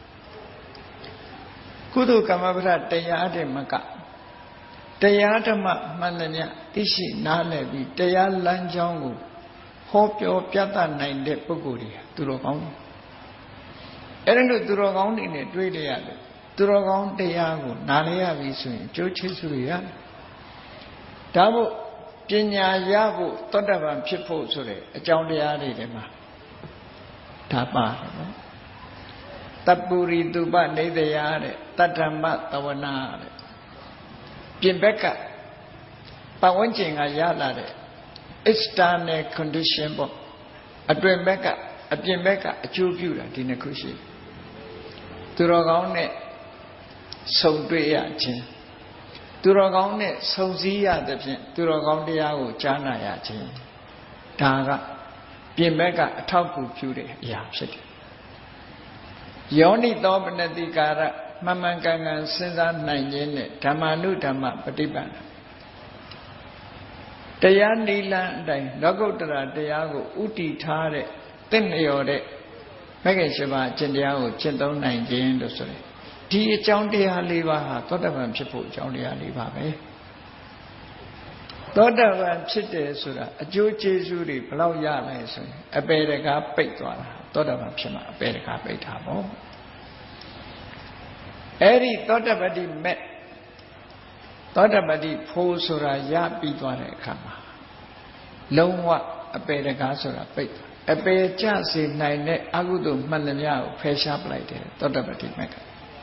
ကုသိုလ်ကမ္မပဒတရားတဲ့မကတရားဓမ္မမှန်သမျှသိရှိနားလည်ပြီးတရားလမ်းကြောင်းကိုဟောပြောပြသနိုင်တဲ့ပုဂ္ဂိုလ်တွေသူတော်ကောင်းအဲ့ဒါလို့သူတော်ကောင်းတွေနဲ့တွေ့ရရတယ်သူတော်ကောင်းတရားကိုနားလည်ရပြီဆိုရင်ကျိုးချေးစုရတယ်ဒါမို့ပညာရဖို့သောတပန်ဖြစ်ဖို့ဆိုတဲ့အကြောင်းတရားတွေထဲမှာဒါပါတယ်နော် Tapuri tupa nedaya Tatthamma tavana ပြင်ဘက်ကပတ်ဝန်းကျင်ကရလာတဲ့ external condition ပေါ့အတွင်ဘက်ကအပြင်ဘက်ကအကျိုးပြုတာဒီနှစ်ခုရှိသူတော်ကောင်းနဲ့ဆုံတွေ့ရခြင်းသူတော်ကောင်းနဲ့ဆုံစည်းရတဲ့ဖြင့်သူတော်ကောင်းတရားကိုကြားနာရခြင်းဒါကပြင်ဘက်ကအထောက်အကူပြုတဲ့အရာဖြစ်တယ်ယောနိသောပနတိကာရမှန်မှန်ကန်ကန်စဉ်းစားနိုင်ခြင်းနဲ့ဓမ္မနုဓမ္မပฏิပတ်တရားနိလန်းအတိုင်းလောကုတ္တရာတရားကိုဥတည်ထားတဲ့တင့်လျော်တဲ့မဂ္ဂင်၈ပါးအကျင့်တရားကိုကျင့်သုံးနိုင်ခြင်းလို့ဆိုတယ်ဒီအကြောင်းတရား၄ပါးဟာသောတပန်ဖြစ်ဖို့အကြောင်းတရား၄ပါးပဲသောတပန်ဖြစ်တယ်ဆိုတာအကျိုးကျေးဇူးတွေဘယ်လောက်ရလဲဆိုရင်အပေတကားပိတ်သွားတာသောတပန်ဖြစ်မှာအပေတကားပိတ်တာပေါ့အဲ့ဒီသောတပတိမဲ့သောတပတိဖိုးဆိုတာရပြီးသွားတဲ့အခါမှာလုံးဝအပေတကားဆိုတာပိတ်အပေကျစေနိုင်တဲ့အကုသိုလ်မှန်သမျှကိုဖယ်ရှားပလိုက်တယ်သောတပတိမဲ့က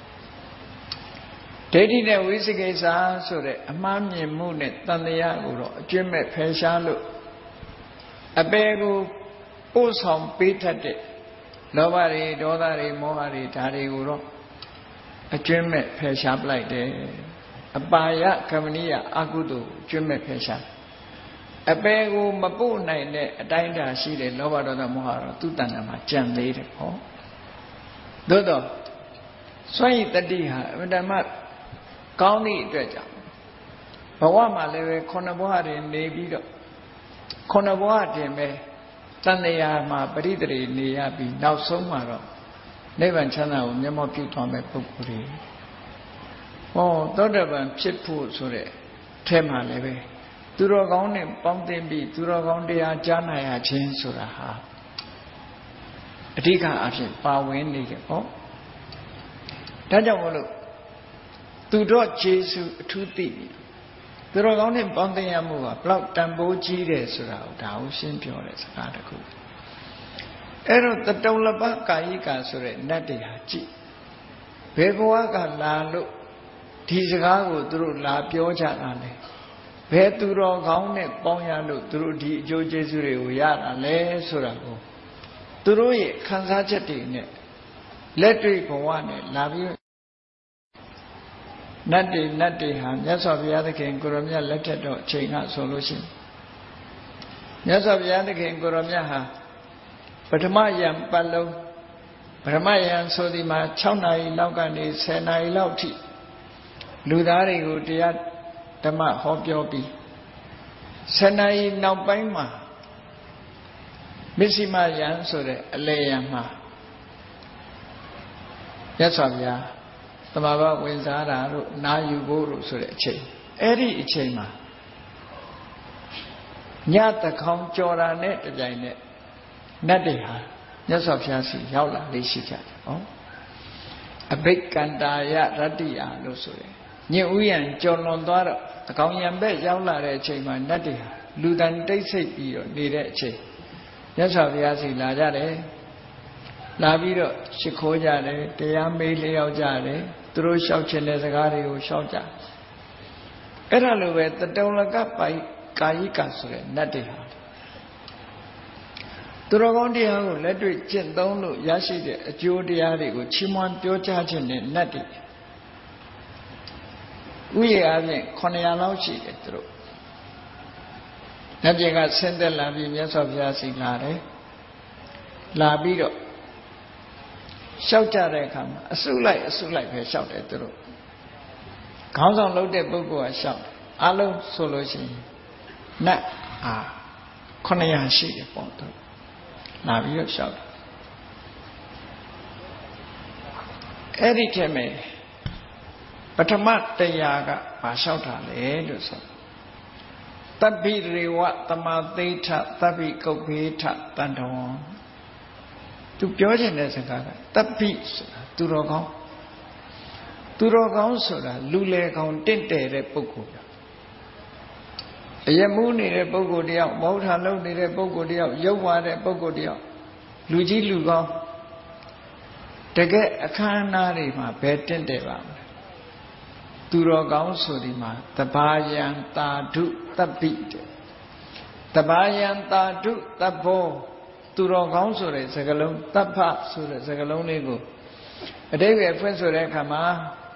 ဒိဋ္ဌိနဲ့ဝိသိကိစ္စဆိုတဲ့အမှားမြင်မှုနဲ့တန်တရားကိုတော့အကျွင့်မဲ့ဖယ်ရှားလို့အပေကိုပို့ဆောင်ပေးတတ်တဲ့လောဘတွေဒေါသတွေမောဟတွေဒါတွေကိုတော့အကျွင့်မဲ့ဖယ်ရှားပလိုက်တယ်အပါယကမနိယအကုသိုလ်ကျွင့်မဲ့ဖယ်ရှားအပေကိုမပို့နိုင်တဲ့အတိုင်းအတာရှိတဲ့လောဘဒေါသမောဟတော့သူ့တဏ္ဍာမှာကြံသေးတယ်ဟောသို့တော့စွန့်ရည်တတိဟာအမှန်တမ်းကောင်းသည့်အတွက်ကြောင့်ဘဝမှာလည်းပဲခုနှစ်ဘဝတွင်နေပြီးတော့ခုနှစ်ဘဝတွင်ပဲတဏှာမှာပရိသေနေရပြီးနောက်ဆုံးမှာတော့နိဗ္ဗာန်ချမ်းသာကိုမျက်မှောက်ပြုသွားမဲ့ပုဂ္ဂိုလ်တွေဟောသောတပန်ဖြစ်ဖို့ဆိုတဲ့ထဲမှာလည်းပဲသူတော်ကောင်းနဲ့ပေါင်းသင်ပြီးသူတော်ကောင်းတရားကြားနာရခြင်းဆိုတာဟာအဓိကအဖြစ်ပါဝင်နေကြပေါ့ဒါကြောင့်မို့လို့သူတော်ယေရှုအထူးသိပြီသူတော်ကောင်းနဲ့ပေါင်းသင်ရမှုကဘလောက်တန်ဖိုးကြီးတယ်ဆိုတာကိုဒါကိုရှင်းပြောတဲ့စကားတစ်ခုအဲ့တော့တတုံလပကာယိကာဆိုတဲ့နတ်တွေဟာကြည့်ဘယ်ဘဝကလာလို့ဒီစကားကိုသူတို့လာပြောကြတာလဲဘယ်သူတော်ကောင်းနဲ့ပေါင်းရလို့သူတို့ဒီအကျိုးကျေးဇူးတွေကိုရတာလဲဆိုတာကိုသူတို့ရဲ့ခံစားချက်တွေနဲ့လက်တွေ့ဘဝနဲ့လာပြီးနတ်တွေဟာမြတ်စွာဘုရားသခင်ကိုရောမြတ်လက်ထက်တော့အချိန်ကဆိုလို့ရှိရင်မြတ်စွာဘုရားသခင်ကိုရောမြတ်ဟာပထမယံပတ်လုံးပထမယံဆိုဒီမှာ6နာရီလောက်ကနေ10နာရီလောက်ထိလူသားတွေကိုတရားဓမ္မဟောပြောပြီး10နာရီနောက်ပိုင်းမှာမစ္စည်းမယံဆိုတဲ့အလေယံမှာမြတ်စွာဘုရားသမဘာဝင်စားတာတို့နာယူဖို့တို့ဆိုတဲ့အချိန်အဲ့ဒီအချိန်မှာညတခေါင်ကြော်တာနဲ့တပြိုင်နက်နတ်တွေဟာမြတ်စွာဘုရားစီရောက်လာလေးရှိကြတယ်ဟောအဘိက္ကန္တာယရတ္တိယလို့ဆိုတယ်ညဥ်ဥယျံကြော်လွန်သွားတော့တကောင်ယံဘက်ရောက်လာတဲ့အချိန်မှာနတ်တွေဟာလူတန်တိတ်ဆိတ်ပြီးတော့နေတဲ့အချိန်မြတ်စွာဘုရားစီလာကြတယ်လာပြီးတော့ရှ िख ိုးကြတယ်တရားမေးလျောက်ကြတယ်သူတို့လျှောက်ချင်တဲ့စကားတွေကိုလျှောက်ကြအဲ့ဒါလိုပဲတတုံလကပိုင်ကာယိကဆိုတဲ့နတ်တွေဟာသူတော်ကောင်းတရားကိုလက်တွေ့ကျင့်သုံးလို့ရရှိတဲ့အကျိုးတရားတွေကိုချီးမွမ်းပြောကြားခြင်းနဲ့နတ်တွေဥယျာဉ်အပြင်900လောက်ရှိတယ်သူတို့နတ်ပြည်ကဆင်းသက်လာပြီးမြတ်စွာဘုရားစီလာတယ်လာပြီးတော့လျှောက်ကြတဲ့အခါမှာအစုလိုက်ပဲလျှောက်တယ်သူတို့ခေါင်းဆောင်လုပ်တဲ့ပုဂ္ဂိုလ်ကလျှောက်တယ်အလုံးဆိုလို့ရှိရင်နတ်900ရှိတယ်ပေါ့သူလာပြီးတော့လျှောက်တယ်အဲ့ဒီထဲမှာပထမတရားကဘာလျှောက်တာလဲလို့ဆိုတပ္ပိရေဝတမသိဋ္ဌတပ္ပိကုပ္ပေထတန္တဝံသူပြောချင်တဲ့စကားကတပ္ပိဆိုတာသူတော်ကောင်းဆိုတာလူလေကောင်းတင့်တယ်တဲ့ပုဂ္ဂိုလ်အယမူးနေတဲ့ပုဂ္ဂိုလ်တယောက်မௌထာလုပ်နေတဲ့ပုဂ္ဂိုလ်တယောက်ရုပ်ဝါတဲ့ပုဂ္ဂိုလ်တယောက်လူကြီးလူကောင်းတကယ်အခမ်းအနားတွေမှာဘယ်တင့်တယ်ပါမလဲသူတော်ကောင်းဆိုဒီမှာတဘာယံတာဓုတပ္ပိတဲ့တဘာယံတာဓုတပ္ဘောသူတော်ကောင်းဆိုတဲ့စကားလုံးတပ္ဖဆိုတဲ့စကားလုံးလေးကိုအဓိပ္ပာယ်ဖွင့်ဆိုတဲ့အခါမှာ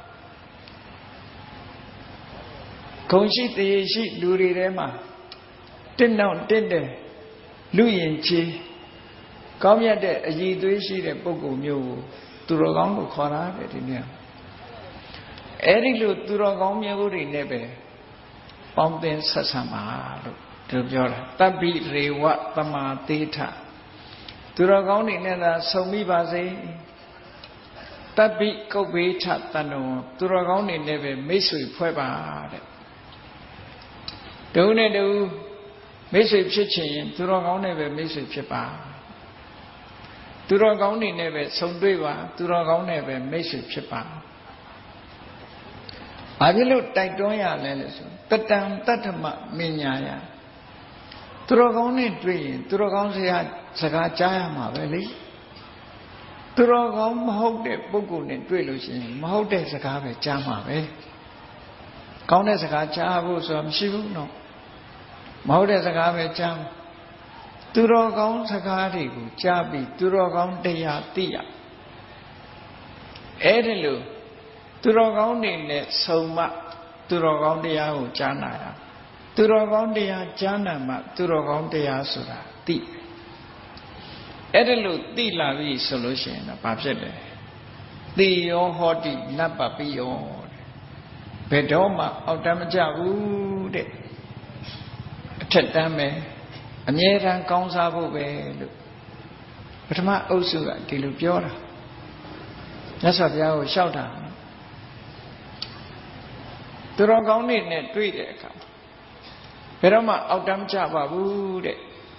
ဂုဏ်ရှိတရေရှိလူတွေထဲမှာတင့်တော့တင့်တယ်လူရင်ချေကောင်းမြတ်တဲ့အည်သွေးရှိတဲ့ပုဂ္ဂိုလ်မျိုးကိုသူတော်ကောင်းလို့ခေါ်တာတဲ့ဒီနေ့အဲ့ဒီလိုသူတော်ကောင်းမျိုးတွေနဲ့ပဲပေါင်းသင်ဆက်ဆံပါလို့သူပြောတာတပ္ပိရေဝသမာသေထသူတော်ကောင်းတွေနဲ့သာဆုံမိပါစေတပ္ပိကုပ္ပေထတဏ္ဍဝသူတော်ကောင်းတွေနဲ့ပဲမိတ်ဆွေဖွဲ့ပါတဲ့ဒုနဲ့တူမိတ်ဆွေဖြစ်ချင်ရင်သူတော်ကောင်းနဲ့ပဲမိတ်ဆွေဖြစ်ပါသူတော်ကောင်းတွေနဲ့ပဲဆုံတွေ့ပါသူတော်ကောင်းနဲ့ပဲမိတ်ဆွေဖြစ်ပါဘာဖြစ်လို့တိုက်တွန်းရလဲလို့ဆိုတတံတတ္ထမမညာယသူတော်ကောင်းနဲ့တွေ့ရင်သူတော်ကောင်းစကားကြားရမှာပဲလေသူတော်ကောင်းမဟုတ်တဲ့ပုဂ္ဂိုလ်နဲ့တွေ့လို့ရှိရင်မဟုတ်တဲ့စကားပဲကြားမှာပဲကောင်းတဲ့စကားကြားဖို့ဆိုတာမရှိဘူးနော်မဟုတ်တဲ့စကားပဲကြားသူတော်ကောင်းစကားတွေကိုကြားပြီးသူတော်ကောင်းတရားသိရအဲ့ဒီလိုသူတော်ကောင်းတွေနဲ့ဆုံမှသူတော်ကောင်းတရားကိုကြားနာရသူတော်ကောင်းတရားကြားနာမှသူတော်ကောင်းတရားဆိုတာသိအဲ့ဒါလို့သိလာပြီဆိုလို့ရှိရင်တော့ဘာဖြစ်လဲသိယောဟောတိနပ္ပပိယောဘယ်တော့မှအောက်တမ်းမကြဘူးတဲ့အထက်တမ်းပဲအမြဲတမ်းကောင်းစားဖို့ပဲလို့ပထမအုပ်စုကဒီလိုပြောတာမြတ်စွာဘုရားကိုလျှောက်တာသူတော်ကောင်းတွေနဲ့တွေ့တဲ့အခါဘယ်တော့မှအောက်တမ်းမကြပါဘူးတဲ့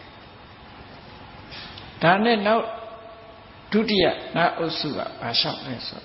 ဒါနဲ့နောက်ဒုတိယနောက်အုပ်စုကဘာလျှောက်လဲဆို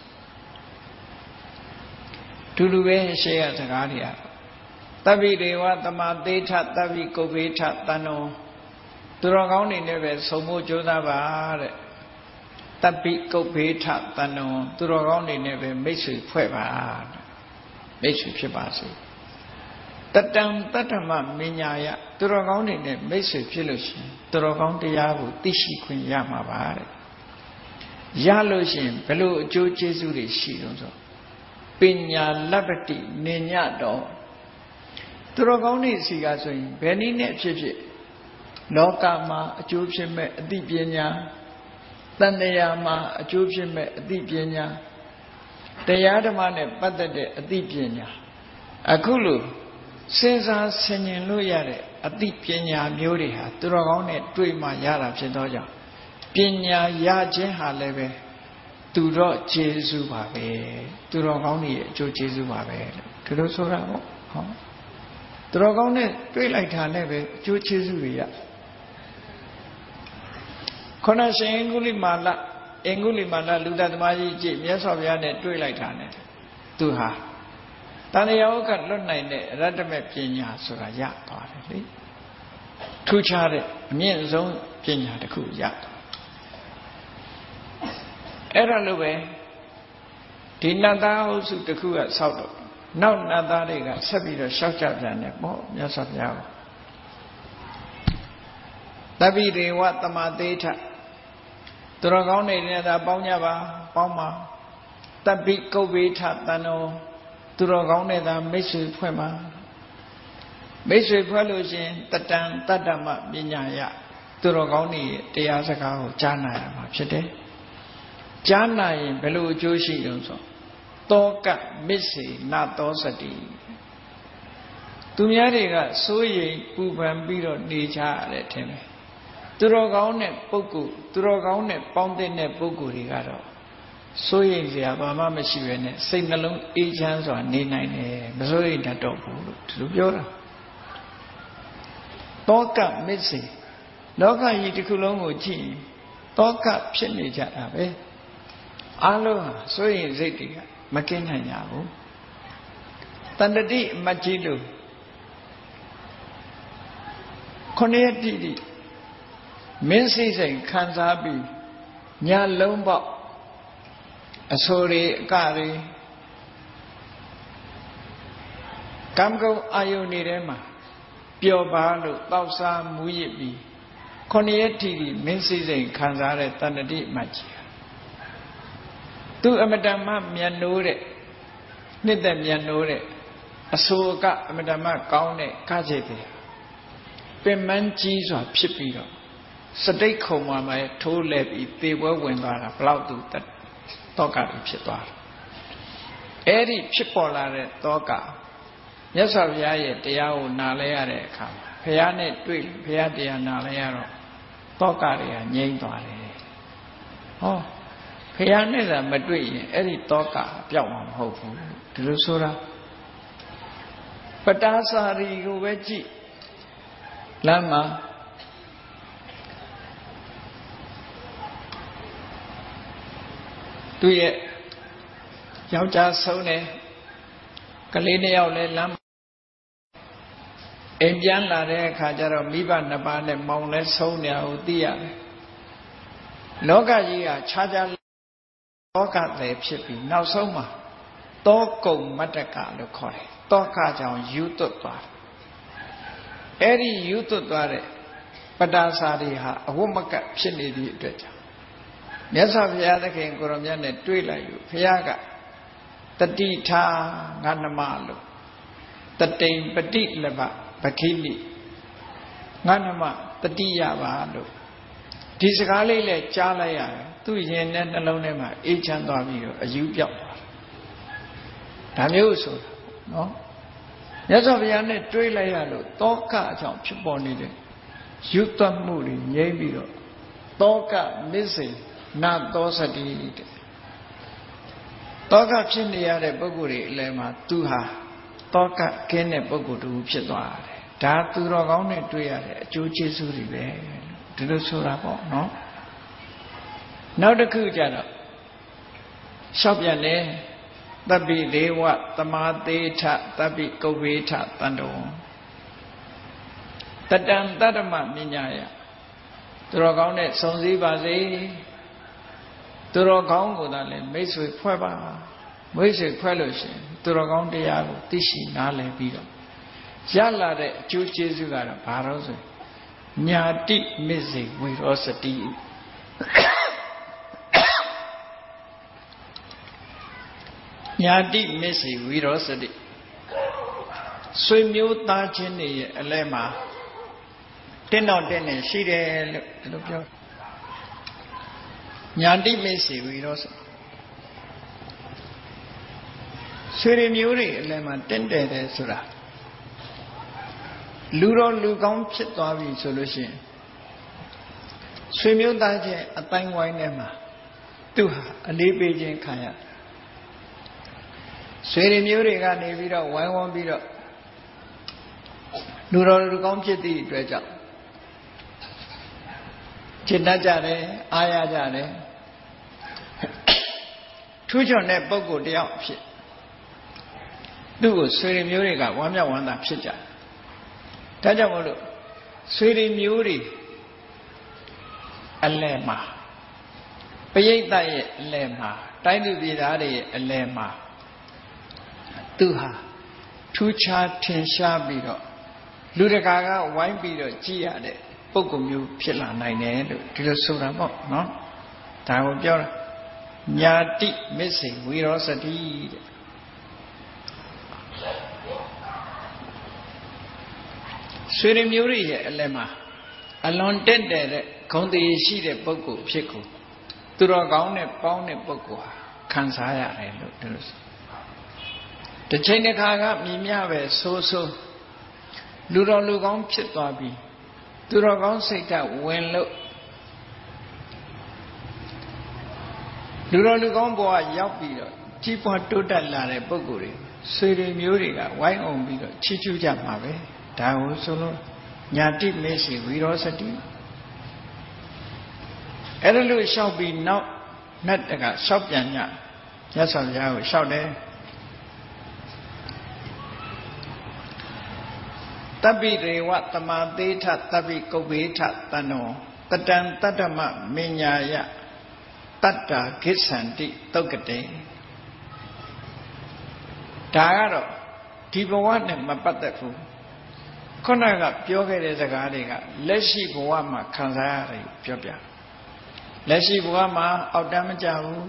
တူတူပဲရှေ့ရစကားတွေကတပ္ပိဒေဝသမာသေထတပ္ပိကုပ္ပေထတဏ္ဏောသူတော်ကောင်းတွေနဲ့ပဲဆုံဖို့ကြိုးစားပါတဲ့တပ္ပိကုပ္ပေထတဏ္ဏောသူတော်ကောင်းတွေနဲ့ပဲမိတ်ဆွေဖွဲ့ပါမိတ်ဆွေဖြစ်ပါစေတတံတတ္ထမမညာယသူတော်ကောင်းတွေနဲ့မိတ်ဆွေဖြစ်လို့ရှိရင်သူတော်ကောင်းတရားကိုသိရှိခွင့်ရမှာပါတဲ့ရလို့ရှိရင်ဘယ်လိုအကျိုးကျေးဇူးတွေရှိတော့ဆိုပညာလပ္ပတိနေညတော်သူတော်ကောင်းတွေစီကဆိုရင်ဘယ်နည်းနဲ့ဖြစ်ဖြစ်လောကမှာအကျိုးဖြစ်မဲ့အသိပညာတဏှာမှာအကျိုးဖြစ်မဲ့အသိပညာတရားဓမ္မနဲ့ပတ်သက်တဲ့အသိပညာအခုလိုစဉ်းစားဆင်ခြင်လို့ရတဲ့အသိပညာမျိုးတွေဟာသူတော်ကောင်းနဲ့တွေ့မှရတာဖြစ်သောကြောင့်ပညာရခြင်းဟာလည်းပဲသူတော်ကျေးဇူးပါပဲသူတော်ကောင်းတွေရဲ့အကျိုးကျေးဇူးပါပဲဒီလိုဆိုတာပေါ့ဟောသူတော်ကောင်းနဲ့တွေ့လိုက်တာနဲ့ပဲအကျိုးကျေးဇူးတွေရခုနရှင်အင်္ဂုလိမာလလူတသမားကြီးကြည့်မြတ်စွာဘုရားနဲ့တွေ့လိုက်တာနဲ့သူဟာတဏှာဥက္ကလွတ်နိုင်တဲ့ရတ္တမေပညာဆိုတာရသွားတယ်လေထူးခြားတဲ့အမြင့်ဆုံးပညာတစ်ခုရသွားအဲ့ဒါလိုပဲဒီနတ်သားအုပ်စုတစ်ခုကဆောက်တော့နောက်နတ်သားတွေကဆက်ပြီးတော့ရှောက်ကြပြန်တယ်ပေါ့မြတ်စွာဘုရားတပ္ပိဒေဝသမာသေထသူတော်ကောင်းတွေနဲ့သာပေါင်းကြပါပေါင်းပါတပ္ပိကုပ္ပေထတဏ္ဏောသူတော်ကောင်းနဲ့သာမိတ်ဆွေဖွဲ့ပါမိတ်ဆွေဖွဲ့လို့ရှင်တတံတတ္တမပညာယသူတော်ကောင်းတွေတရားစကားကိုကြားနာရမှာဖြစ်တယ်ကြားနာရင်ဘယ်လိုအကျိုးရှိတုံးဆိုတောကမစ္စေနသောစတိသူများတွေကစိုးရိမ်ပူပန်ပြီးတော့နေကြရတယ်ထင်တယ်သူတော်ကောင်းတဲ့ပုဂ္ဂိုလ်သူတော်ကောင်းနဲ့ပေါင်းတဲ့ပုဂ္ဂိုလ်တွေကတော့စိုးရိမ်စရာဘာမှမရှိပဲနဲ့စိတ်နှလုံးအေးချမ်းစွာနေနိုင်တယ်မစိုးရိမ်တတ်တော့ဘူးလို့ဒီလိုပြောတာတောကမစ္စေလောကကြီးတစ်ခုလုံးကိုကြည့်တောကဖြစ်နေကြတာပဲအားလုံးဟာစိုးရိမ်စိတ်တွေကမကင်းနိုင်ကြဘူးတဏ္ဍတိအမတ်ကြီးတို့ခொနည်းတိတိမင်းစိတ်ဆိုင်ခံစားပြီးညာလုံးပေါက်အဆိုတွေအကတွေကံကုံအာယုန်တွေထဲမှာပျော်ပါလို့တောက်စားမူရစ်ပြီး9 ရက်ထိမင်းစည်းစိမ်ခံစားတဲ့တဏ္ဍတိမကြီးသူအမတမမြတ်နိုးတဲ့နှစ်သက်မြတ်နိုးတဲ့အဆိုအကအမတမကောင်းတဲ့ကကြိတ်တွေပင်မကြီးစွာဖြစ်ပြီးတော့စတိတ်ခုံမှာထိုးလဲပြီးသေပွဲဝင်သွားတာဘလောက်သူတောကဖြစ်သွားတယ်အဲ့ဒီဖြစ်ပေါ်လာတဲ့တောကမြတ်စွာဘုရားရဲ့တရားကိုနားလဲရတဲ့အခါမှာဘုရားနဲ့တွေ့ဘုရားတရားနားလဲရတော့တောကတွေကငြိမ့်သွားတယ်ဟောဘုရားနဲ့သာမတွေ့ရင်အဲ့ဒီတောကပျောက်မှာမဟုတ်ဘူးဒီလိုဆိုတာပတာစာရီကိုပဲကြည့်လမ်းမှာသူရဲ့ယောက်ျားဆုံးတယ်ကလေး2 ယောက်လည်းလမ်းအိမ်ပြန်လာတဲ့အခါကျတော့မိဘ2 ပါးနဲ့မောင်လဲဆုံးနေအောင်သိရတယ်လောကကြီးကခြားခြားလောကသည်ဖြစ်ပြီးနောက်ဆုံးမှာတောကုံမတ္တကလို့ခေါ်တယ်တောကကြောင့်ယူသွတ်သွားတယ်အဲ့ဒီယူသွတ်သွားတဲ့ပတာစာတွေဟာအဝတ်မကတ်ဖြစ်နေသည့်အတွက်ကြောင့်မြတ်စွာဘုရားသခင်ကိုရောမြတ်နဲ့တွေ့လိုက်လို့ဘုရားကတတိထာငါနှမလို့တတိန်ပတိလဘပခိလိငါနှမတတိယပါလို့ဒီစကားလေးလည်းကြားလိုက်ရတယ်သူ့ရင်နဲ့နှလုံးထဲမှာအေးချမ်းသွားပြီးတော့အယူပြောက်သွားတာဒါမျိုးဆိုတာနော်မြတ်စွာဘုရားနဲ့တွေ့လိုက်ရလို့တောကအကြောင်းဖြစ်ပေါ်နေတဲ့ယူသွတ်မှုတွေငြိမ့်ပြီးတော့တောကမစ္စေနာသောစတိတဲ့တောကဖြစ်နေရတဲ့ပုဂ္ဂိုလ်တွေအလယ်မှာသူဟာတောကကင်းတဲ့ပုဂ္ဂိုလ်တူဖြစ်သွားတယ်ဒါသူတော်ကောင်းနဲ့တွေ့ရတဲ့အကျိုးကျေးဇူးတွေပဲဒီလိုဆိုတာပေါ့နော်နောက်တစ်ခုကျတော့လျှောက်ပြန်တယ်တပ္ပိဒေဝသမာသေထတပ္ပိကုဗ္ဗေထတန္တောတတံတတ္တမမြညာယသူတော်ကောင်းနဲ့စုံစည်းပါစေသူတော်ကောင်းကိုသာလဲမိတ်ဆွေဖွဲ့ပါမိတ်ဆွေဖွဲ့လို့ရှိရင်သူတော်ကောင်းတရားကိုသိရှိနားလည်ပြီးတော့ရလာတဲ့အကျိုးကျေးဇူးကတော့ဘာလို့ဆိုညာတိမစ္စေဝိရောစတိညာတိမစ္စေဝိရောစတိဆွေမျိုးသားချင်းတွေရဲ့အလဲမှာတင်းတော့တင်းနေရှိတယ်လို့ဒီလိုပြောညာတိမစ္စေဝိရောစဆွေမျိုးတွေအလဲမှာတင်းတယ်တယ်ဆိုတာလူတော်လူကောင်းဖြစ်သွားပြီဆိုလို့ရှိရင်ဆွေမျိုးသားချင်းအတိုင်းဝိုင်းထဲမှာသူဟာအလေးပေးခြင်းခံရဆွေမျိုးတွေကနေပြီးတော့ဝိုင်းဝန်းပြီးတော့လူတော်လူကောင်းဖြစ်သည့်အတွက်ကြောင့်จิตတတ်ကြတယ်အားရကြတယ်ထူးချွန်တဲ့ပုဂ္ဂိုလ်တယောက်ဖြစ်သူ့ကိုဆွေမျိုးတွေကဝမ်းမြောက်ဝမ်းသာဖြစ်ကြတယ်ဒါကြောင့်မို့လို့ဆွေမျိုးတွေအလဲမှာပရိသတ်ရဲ့အလဲမှာတိုင်းသူပြည်သားတွေရဲ့အလဲမှာသူဟာထူးခြားထင်ရှားပြီးတော့လူတကာကဝိုင်းပြီးတော့ကြည်ရတဲ့ပုဂ္ဂိုလ်မျိုးဖြစ်လာနိုင်တယ်လို့ဒီလိုဆိုတာပေါ့နော်ဒါကိုပြောတာညာတိမစ္စေဝိရောစတိတဲ့ဆွေမျိုးတွေရဲ့အလဲမှာအလွန်တက်တဲ့ဂုဏ်တည်ရှိတဲ့ပုဂ္ဂိုလ်ဖြစ်ကိုသူတော်ကောင်းနဲ့ပေါင်းတဲ့ပုဂ္ဂိုလ်ဟာခံစားရတယ်လို့ဒီလိုဆိုတစ်ချိန်တစ်ခါကမြင်မြပဲဆိုးဆိုးလူတော်လူကောင်းဖြစ်သွားပြီသူတော်ကောင်းစိတ်ဓာတ်ဝင်လို့လူတော်လူကောင်းဘဝရောက်ပြီးတော့ကြီးပွားတိုးတက်လာတဲ့ပုဂ္ဂိုလ်တွေဆွေတွေမျိုးတွေကဝိုင်းအောင်ပြီးတော့ချီးကျူးကြမှာပဲဒါကိုဆိုလို့ညာတိမေရှိဝိရောစတိအဲ့ဒါလို့လျှောက်ပြီးနောက်နတ်တကလျှောက်ပြန်ညရသော်ဘုရားကိုလျှောက်တယ်တပ္ပိရေဝသမာသေထတပ္ပိကုဗ္ဗေထတန္နောတတံတတ္တမမညာယ Tatta Kisanti Tokate ဒါကတော့ဒီဘဝနဲ့မပတ်သက်ဘူးခုနကပြောခဲ့တဲ့စကားတွေကလက်ရှိဘဝမှာခံစားရတယ်ပြောပြလက်ရှိဘဝမှာအောက်တန်းမကြဘူး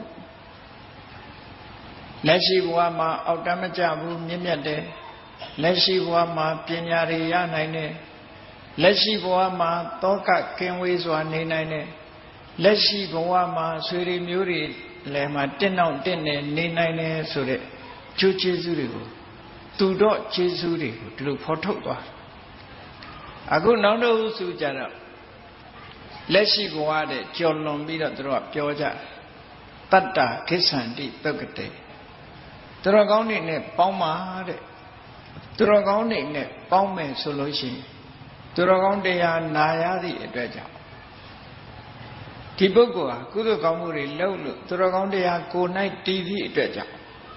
လက်ရှိဘဝမှာအောက်တန်းမကြဘူးမြင့်မြတ်တယ်လက်ရှိဘဝမှာပညာတွေရနိုင်တယ်လက်ရှိဘဝမှာတောကကင်းဝေးစွာနေနိုင်တယ်လက်ရှိဘဝမှာဆွေတွေမျိုးတွေလည်းမှာတင့်တော့တင့်နေနေနိုင်တယ်ဆိုတဲ့ကျိုးကျေးဇူးတွေကိုသူတော့ကျေးဇူးတွေကိုဒီလိုဖော်ထုတ်သွားအခုနောက်တော့ဆိုကြတော့လက်ရှိဘဝတဲ့ကြော်လွန်ပြီးတော့သူတို့ကပြောကြတတ္တခိစ္ဆန္တိသုက္ကတေသူတော်ကောင်းတွေနဲ့ပေါင်းပါတဲ့သူတော်ကောင်းတွေနဲ့ပေါင်းမယ်ဆိုလို့ရှိရင်သူတော်ကောင်းတရားနာရသည့်အတွက်ကြောင့်ဒီပုဂ္ဂိုလ်ဟာကုသိုလ်ကောင်းမှုတွေလုပ်လို့သူတော်ကောင်းတရားကိုယ်၌တည်သည့်အတွက်ကြောင့်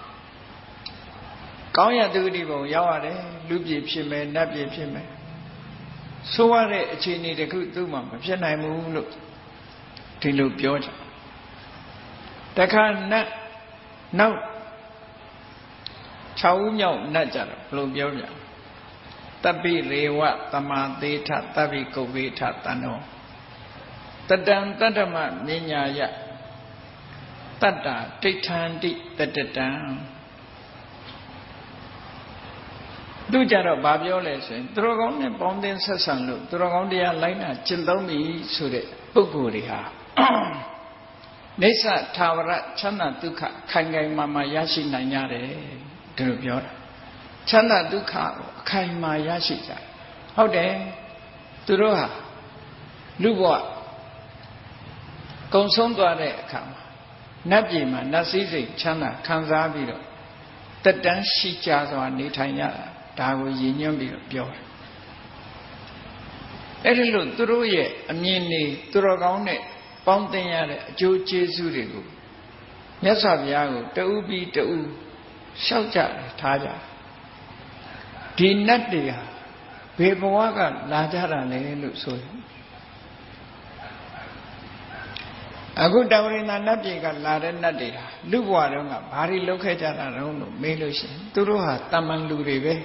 ကောင်းရတုတိဘုံရောက်ရတယ်လူပြည်ဖြစ်မယ်နတ်ပြည်ဖြစ်မယ်ဆိုရတဲ့အခြေအနေတခုသူ့မှာမဖြစ်နိုင်ဘူးလို့ဒီလိုပြောကြတခါနတ်နောက်6ဦးမြောက်နတ်ကြတော့ဘယ်လိုပြောကြတပိရေဝသမာသေးထတပိကုဝေထတဏ္ဍောတတံတတ္တမမြညာယတတ္တတိဋ္ဌန္တိတတတံသူကြတော့ဗာပြောလဲဆိုရင်သူတော်ကောင်းနဲ့ပေါင်းသင်းဆက်ဆံလို့သူတော်ကောင်းတရားလိုက်နာကျင့်သုံးပြီဆိုတဲ့ပုဂ္ဂိုလ်တွေဟာနိစ္စထာဝရချမ်းသာဒုက္ခခိုင်ခိုင်မာမာရရှိနိုင်ကြတယ်ဒီလိုပြောတာချမ်းသာဒုက္ခကိုအခိုင်မာရရှိကြတယ်ဟုတ်တယ်သူတို့ဟာလူဘဝကုံဆုံးသွားတဲ့အခါမှာနတ်ပြည်မှာနတ်စည်းစိမ်ချမ်းသာခံစားပြီးတော့တက်တန်းရှိကြစွာနေထိုင်ရတာဒါကိုရည်ညွှန်းပြီးတော့ပြောတယ်အဲ့ဒီလိုသူတို့ရဲ့အမြင်တွေသူတော်ကောင်းနဲ့ပေါင်းသင်ရတဲ့အကျိုးကျေးဇူးတွေကိုမြတ်စွာဘုရားကိုတဦးပြီးတဦးလျှောက်ကြတယ်ထားကြဒီနတ်တွေဟာဘယ်ဘဝကလာကြတာလဲလို့ဆိုရင်အခုတဝရိန္ဒနတ်ပြည်ကလာတဲ့နတ်တွေဟာလူဘဝတုန်းကဘာတွေလုပ်ခဲ့ကြတာတုန်းလို့မေးလို့ရှိရင်သူတို့ဟာတမန်လူတွေပဲ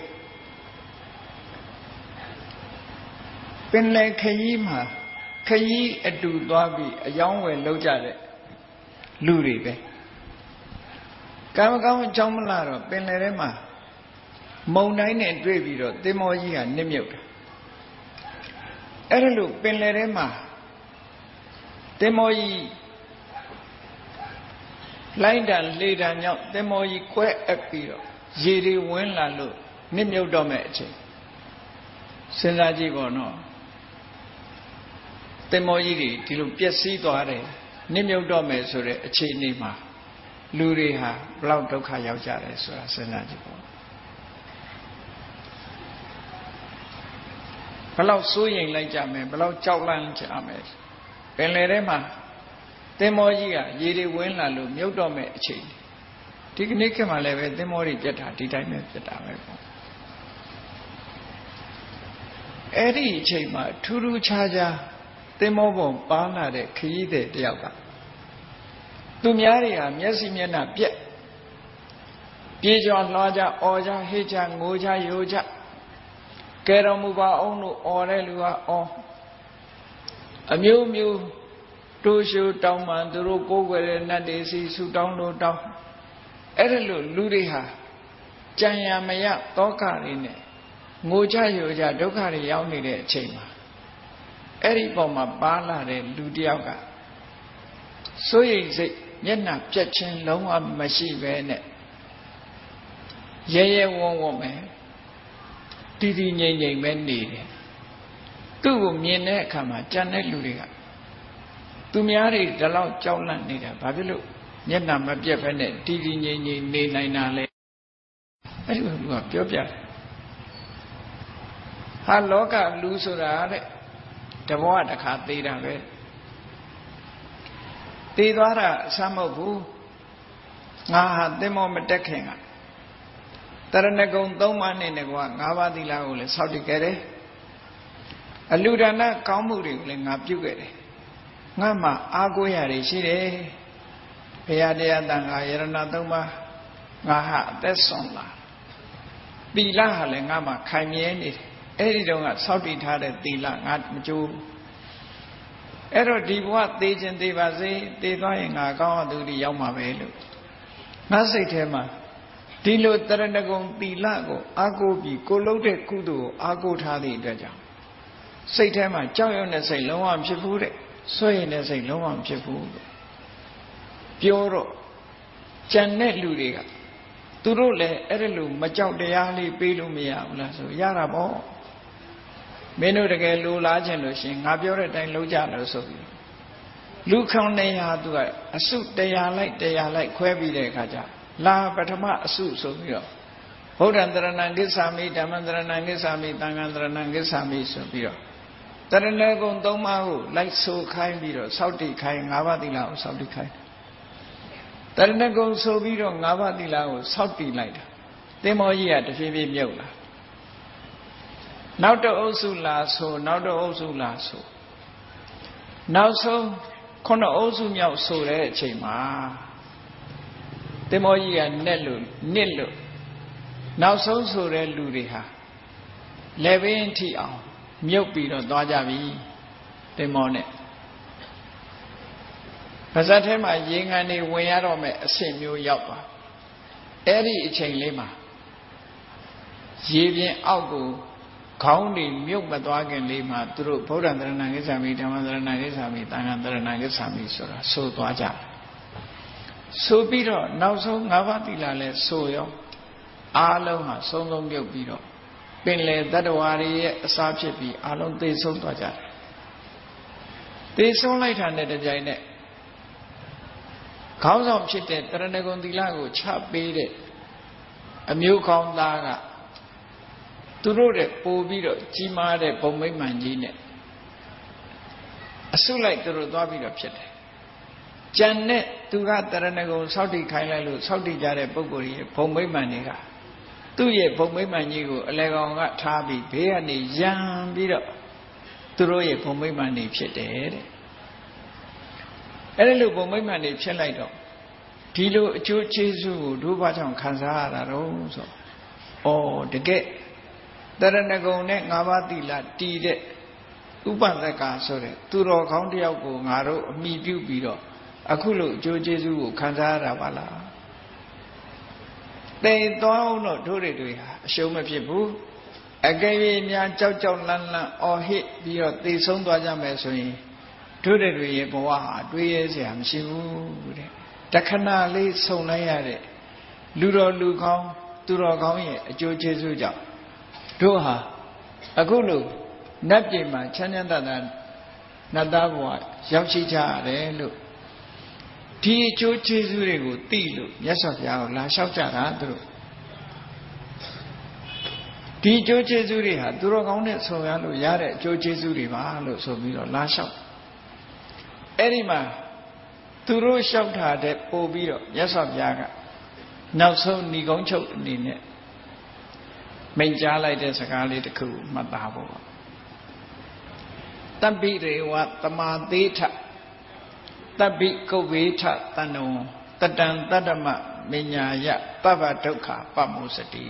ပင်လယ်ခရီးမှာခရီးအတူသွားပြီးအယောင်းဝယ်လုပ်ကြတဲ့လူတွေပဲကံမကောင်းအကြောင်းမလားတော့ပင်လယ်ထဲမှာမုန်တိုင်းနဲ့တွေ့ပြီးတော့သင်္ဘောကြီးကနစ်မြုပ်တယ်အဲ့ဒါလို့ပင်လယ်ထဲမှာသင်္ဘောကြီးလိုင်းတန်လေတန်ကြောင့်သင်္ဘောကြီးကွဲအပ်ပြီးတော့ရေတွေဝင်လာလို့နစ်မြုပ်တော့မဲ့အချိန်စဉ်းစားကြည့်ပေါ့နော်သင်္ဘောကြီးတွေဒီလိုပျက်စီးသွားတယ်နစ်မြုပ်တော့မယ်ဆိုတဲ့အခြေအနေမှာလူတွေဟာဘလောက်ဒုက္ခရောက်ကြတယ်ဆိုတာစဉ်းစားကြည့်ပေါ့ဘလောက်စိုးရိမ်လိုက်ကြမယ်ဘလောက်ကြောက်လန့်ကြမယ်ပင်လယ်ထဲမှာသင်္ဘောကြီးကရေတွေဝင်လာလို့မြုပ်တော့မဲ့အချိန်ဒီကနေ့ခေတ်မှာလည်းပဲသင်္ဘောတွေပြတ်တာဒီတိုင်းပဲပြတ်တာပဲပေါ့အဲ့ဒီအချိန်မှာထူးထူးခြားခြားသင်္ဘောပေါ်ပါလာတဲ့ခရီးသည်တယောက်ကသူများတွေဟာမျက်စိမျက်နှာပြက်ပြေးကြလွှားကြအော်ကြဟေ့ကြငိုကြယိုကြကဲတော်မူပါအောင်လို့အော်တဲ့လူကအော်အမျိုးမျိုးတိုးရှိုးတောင်းမှန်သူတို့ကိုးကွယ်တဲ့နတ်တွေစီဆူတောင်းလို့တောင်းအဲ့ဒါလို့လူတွေဟာကြံရမရတောကတွေနဲ့ငိုကြယိုကြဒုက္ခတွေရောက်နေတဲ့အချိန်မှာအဲ့ဒီပုံမှာပါလာတဲ့လူတယောက်ကစိုးရိမ်စိတ်မျက်နှာပြက်ခြင်းလုံးဝမရှိပဲနဲ့ရဲရဲဝံ့ဝံ့ပဲတည်တည်ငြိမ်ငြိမ်ပဲနေတယ်သူ့ကိုမြင်တဲ့အခါမှာကြံတဲ့လူတွေကသူများတွေဒီလောက်ကြောက်လန့်နေတာဘာဖြစ်လို့မျက်နှာမပြတ်ပဲနဲ့တည်တည်ငြိမ်ငြိမ်နေနိုင်တာလဲအဲ့ဒီလူကပြောပြတယ်ဟာလောကလူဆိုတာတဲ့တဘဝတစ်ခါသေးတာပဲသေသွားတာအဆမ်းမဟုတ်ဘူးငါဟာသင်္ဘောမတက်ခင်ကတရဏဂုံ3ပါးနဲ့ကွာ5ပါးသီလကိုလည်းစောင့်တည်ခဲ့တယ်အလူဒါနကောင်းမှုတွေကိုလည်းငါပြုခဲ့တယ်ငါမှအားကိုးရတယ်ရှိတယ်ဘုရားတရားတန်ခါယရဏသုံးပါးငါဟာအသက်ဆုံးလာသီလဟာလည်းငါမှခိုင်မြဲနေတယ်အဲ့ဒီတော့ကစောင့်တည်ထားတဲ့သီလငါမကြိုးအဲ့တော့ဒီဘဝသေခြင်းသေပါစေသေသွားရင်ငါကောင်းအောင်သူဒီရောက်မှာပဲလို့ငါစိတ်ထဲမှာဒီလိုတရဏဂုံသီလကိုအားကိုးပြီးကိုလုပ်တဲ့ကုသိုလ်ကိုအားကိုးထားသည့်အတွက်ကြောင့်စိတ်ထဲမှာကြောက်ရွံ့တဲ့စိတ်လုံးဝမဖြစ်ဘူးတဲ့ဆွေးရင်တဲ့စိတ်လုံးဝမဖြစ်ဘူးပြောတော့ကြံတဲ့လူတွေကသူတို့လည်းအဲ့ဒါလိုမကြောက်တရားလေးပေးလို့မရဘူးလားဆိုရတာပေါ့မင်းတို့တကယ်လိုလားခြင်းလို့ရှင်ငါပြောတဲ့အတိုင်းလုပ်ကြလို့ဆိုပြီးလူခေါင်း900သူကအစု100လိုက်ခွဲပြီးတဲ့အခါကျလာပထမအစုဆိုပြီးတော့ဗုဒ္ဓံတရဏံကိစ္ဆာမိဓမ္မံတရဏံကိစ္ဆာမိသံဃံတရဏံကိစ္ဆာမိဆိုပြီးတော့တရဏဂုံ3ပါးကိုလိုက်ဆိုခိုင်းပြီးတော့စောင့်တည်ခိုင်း5ပါးသီလကိုစောင့်တည်ခိုင်းတရဏဂုံဆိုပြီးတော့5ပါးသီလကိုစောင့်တည်လိုက်တာသင်္ဘောကြီးကတဖြည်းဖြည်းမြုပ်လာနောက်တော့အုပ်စုလာဆိုနောက်တော့အုပ်စုလာဆိုနောက်ဆုံး9အုပ်စုမြောက်ဆိုတဲ့အချိန်မှာသင်္ဘောကြီးကနစ်လို့နောက်ဆုံးဆိုတဲ့လူတွေဟာလက်ပင်ထိအောင်မြုပ်ပြီးတော့သွားကြပြီသင်္ဘောနဲ့ပါဇက်ထဲမှာရေငန်တွေဝင်ရတော့မဲ့အဆင့်မျိုးရောက်သွားအဲ့ဒီအချိန်လေးမှာရေပြင်အောက်ကိုခေါင်းတွေမြုပ်မသွားခင်လေးမှာသူတို့ဗုဒ္ဓံတရဏံကိစ္ဆာမိဓမ္မံတရဏံကိစ္ဆာမိသံဃံတရဏံကိစ္ဆာမိဆိုတာဆိုသွားကြဆိုပြီးတော့နောက်ဆုံး5ပါးသီလလဲဆိုရောအားလုံးဟာဆုံးမြုပ်ပြီးတော့ပင်လေတတ္တဝါတွေရဲ့အစာဖြစ်ပြီးအားလုံးသေဆုံးသွားကြတယ်သေဆုံးလိုက်တာနဲ့တကြိုင်နဲ့ခေါင်းဆောင်ဖြစ်တဲ့တရဏဂုံသီလကိုချပေးတဲ့အမျိုးကောင်းသားကသူတို့တဲ့ပို့ပြီးတော့ကြီးမားတဲ့ဘုံမိမ့်မှန်ကြီးနဲ့အစုလိုက်သူတို့သွားပြီးတော့ဖြစ်တယ်ကြံတဲ့သူကတရဏဂုံစောင့်တည်ခိုင်းလိုက်လို့စောင့်တည်ကြတဲ့ပုဂ္ဂိုလ်ရဲ့ဘုံမိမ့်မှန်တွေကသူ့ရဲ့ဘုံမိမ့်မှန်ကြီးကိုအလဲကောင်ကထားပြီးဘေးကနေရံပြီးတော့သူတို့ရဲ့ဘုံမိမ့်မှန်တွေဖြစ်တယ်တဲ့အဲ့ဒီလိုဘုံမိမ့်မှန်တွေဖြစ်လိုက်တော့ဒီလိုအကျိုးကျေးဇူးကိုတို့ဘာကြောင့်ခံစားရတာတော့ဆိုတကယ်တရဏဂုံနဲ့5ပါးသီလတည်တဲ့ဥပဒကဆိုတဲ့သူတော်ကောင်းတယောက်ကိုငါတို့အမိပြုပြီးတော့အခုလိုအကျိုးကျေးဇူးကိုခံစားရတာပါလားတေသွားအောင်တော့တို့တွေဟာအရှုံးမဖြစ်ဘူးအကယ်၍များကြောက်လန့်အော်ဟစ်ပြီးတော့သေဆုံးသွားကြမယ်ဆိုရင်တို့တွေရဲ့ဘဝဟာတွေးရဲစရာမရှိဘူးတဲ့တခဏလေးဆုံလိုက်ရတဲ့လူတော်လူကောင်းသူတော်ကောင်းရဲ့အကျိုးကျေးဇူးကြောင့်တို့ဟာအခုလိုနတ်ပြည်မှာချမ်းချမ်းသာသာနတ်သားဘဝရောက်ရှိကြရတယ်လို့ဒီအကျိုးကျေးဇူးတွေကိုသိလို့မြတ်စွာဘုရားကိုလာလျှောက်ကြတာသူတို့ဒီအကျိုးကျေးဇူးတွေဟာသူတော်ကောင်းနဲ့ဆုံရလို့ရတဲ့အကျိုးကျေးဇူးတွေပါလို့ဆိုပြီးတော့လာလျှောက်အဲ့ဒီမှာသူတို့လျှောက်တာတဲ့ပို့ပြီးတော့မြတ်စွာဘုရားကနောက်ဆုံးဏီကုံးချုပ်အနေနဲ့မိန့်ကြားလိုက်တဲ့စကားလေးတစ်ခုမှတ်သားဖို့တပ္ပိရေဝသမာသေးထတပ္ပိကုဗ္ဗေထတဏ္ဏံတတံတတ္တမမညာယပပ္ပဒုက္ခပမောစတိ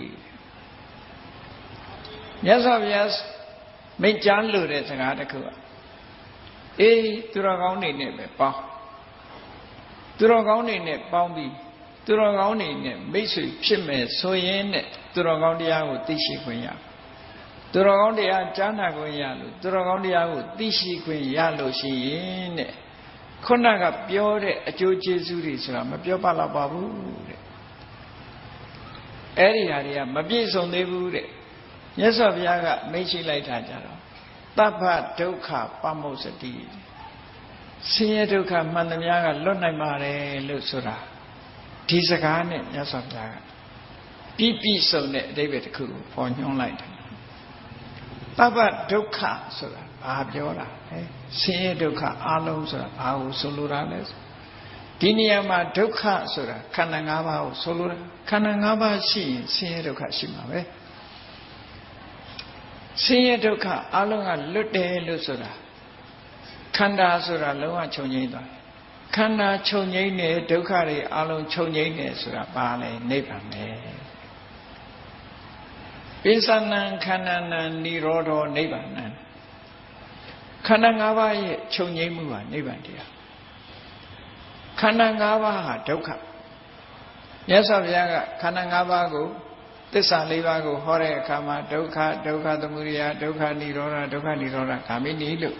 မြတ်စွာဘုရားမိန့်ကြားလို့တဲ့စကားတစ်ခုသူတော်ကောင်းတွေနဲ့ပဲပေါင်းသူတော်ကောင်းတွေနဲ့ပေါင်းပြီးသူတော်ကောင်းတွေနဲ့မိတ်ဆွေဖြစ်မယ်ဆိုရင်တဲ့သူတော်ကောင်းတရားကိုသိရှိခွင့်ရသူတော်ကောင်းတရားကြားနာခွင့်ရလို့သူတော်ကောင်းတရားကိုသိရှိခွင့်ရလို့ရှိရင်တဲ့ခုနကပြောတဲ့အကျိုးကျေးဇူးတွေဆိုတာမပြောပါတော့ပါဘူးတဲ့အဲ့ဒီဟာတွေကမပြည့်စုံသေးဘူးတဲ့မြတ်စွာဘုရားကမိန့်ရှိလိုက်တာကြတော့သဗ္ဗဒုက္ခပမောစတိဆင်းရဲဒုက္ခမှန်သမျှကလွတ်နိုင်ပါတယ်လို့ဆိုတာဒီစကားနဲ့မြတ်စွာဘုရားကပြည့်စုံတဲ့အဓိပ္ပာယ်တစ်ခုကိုပေါ်ညွှန်းလိုက်တယ်သဗ္ဗဒုက္ခဆိုတာဘာပြောတာလဲဆင်းရဲဒုက္ခအလုံးဆိုတာဘာကိုဆိုလိုတာလဲဒီနေရာမှာဒုက္ခဆိုတာခန္ဓာ၅ပါးကိုဆိုလိုတာခန္ဓာ၅ပါးရှိရင်ဆင်းရဲဒုက္ခရှိမှာပဲဆင်းရဲဒုက္ခအလုံးကလွတ်တယ်လို့ဆိုတာခန္ဓာဆိုတာလုံးဝချုပ်ငြိမ်းသွားတယ်ခန္ဓာချုပ်ငြိမ်းနေဒုက္ခတွေအလုံးချုပ်ငြိမ်းနေဆိုတာပါလေနိဗ္ဗာန်ပဲပိဿနံခန္ဓာနံនិရောဓောနိဗ္ဗာန်ခန္ဓာ၅ပါးရဲ့ချုပ်ငြိမ်းမှုဟာနိဗ္ဗာန်တရားခန္ဓာ၅ပါးဟာဒုက္ခမြတ်စွာဘုရားကခန္ဓာ၅ပါးကိုသစ္စာ၄ပါးကိုဟောတဲ့အခါမှာဒုက္ခဒုက္ခသမုဒယဒုက္ခនិရောဓဒုက္ခនិရောဓဂ ामि နိလို့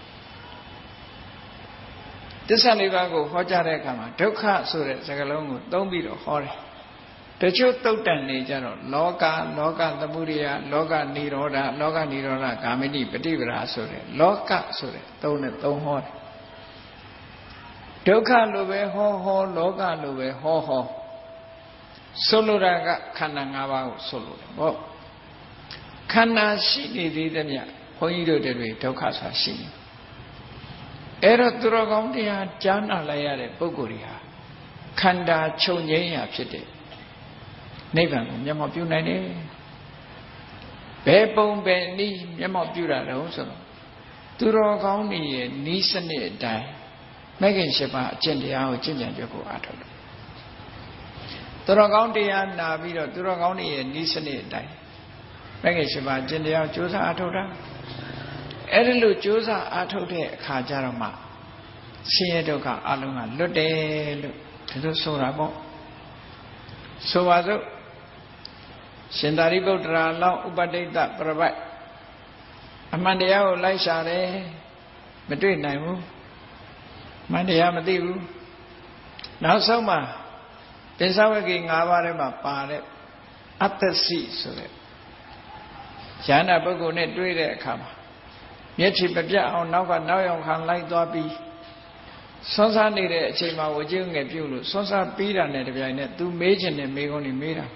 သစ္စာ၄ပါးကိုဟောကြားတဲ့အခါမှာဒုက္ခဆိုတဲ့စကားလုံးကိုသုံးပြီးတော့ဟောတယ်တချို့တုတ်တန်နေကြတော့လောကသမုဒယလောကនិရောဓလောကនិရောဓဂ ामि နိပฏิပဒါဆိုတဲ့လောကဆိုတဲ့သုံးနဲ့သုံးဟောတယ်ဒုက္ခလိုပဲဟောလောကလိုပဲဟောဆိုလိုတာကခန္ဓာ၅ပါးကိုဆိုလိုတယ်ဟုတ်ခန္ဓာရှိနေသေးသမျှဘုန်းကြီးတို့တွေဒုက္ခဆိုတာရှိနေအဲ့တော့သူတော်ကောင်းတရားကြားနာလိုက်ရတဲ့ပုဂ္ဂိုလ်တွေဟာခန္ဓာချုပ်ငြိမ်းရာဖြစ်တဲ့နိဗ္ဗာန်ကိုမျက်မှောက်ပြုနိုင်တယ်ဘယ်ပုံပဲနည်းမျက်မှောက်ပြုတာတော့ဆိုတော့သူတော်ကောင်းတွေရဲ့နည်းစနစ်အတိုင်းမဂ္ဂင်၈ပါးအကျင့်တရားကိုကျင့်ကြံကြဖို့အားထုတ်တယ်သူတော်ကောင်းတရားနာပြီးတော့သူတော်ကောင်းတွေရဲ့နည်းစနစ်အတိုင်းမဂ္ဂင်၈ပါးကျင့်တရားကြိုးစားအားထုတ်တာအဲ့ဒီလိုကြိုးစားအားထုတ်တဲ့အခါကျတော့မှဆင်းရဲဒုက္ခအလုံးကလွတ်တယ်လို့ဒီလိုဆိုတာပေါ့ဆိုပါစို့ရှင်သာရိပုတ္တရာလောင်းဥပတိတ္တပြပတ်အမှန်တရားကိုလိုက်ရှာတယ်မတွေ့နိုင်ဘူးမှန်တရားမသိဘူးနောက်ဆုံးမှာပင်စဝဂီ၅ပါးထဲမှာပါတဲ့အတ္တစီဆိုတဲ့ဉာဏပုဂ္ဂိုလ်နဲ့တွေ့တဲ့အခါမှာမျက်ခြေမပြတ်အောင်နောက်ကနောက်ရောက်ခံလိုက်သွားပြီးဆွမ်းစားနေတဲ့အချိန်မှာဝကျင်းငယ်ပြုတ်လို့ဆွမ်းစားပြီးတာနဲ့တပြိုင်နက်သူမေးချင်တဲ့မေးခွန်းတွေမေးတာ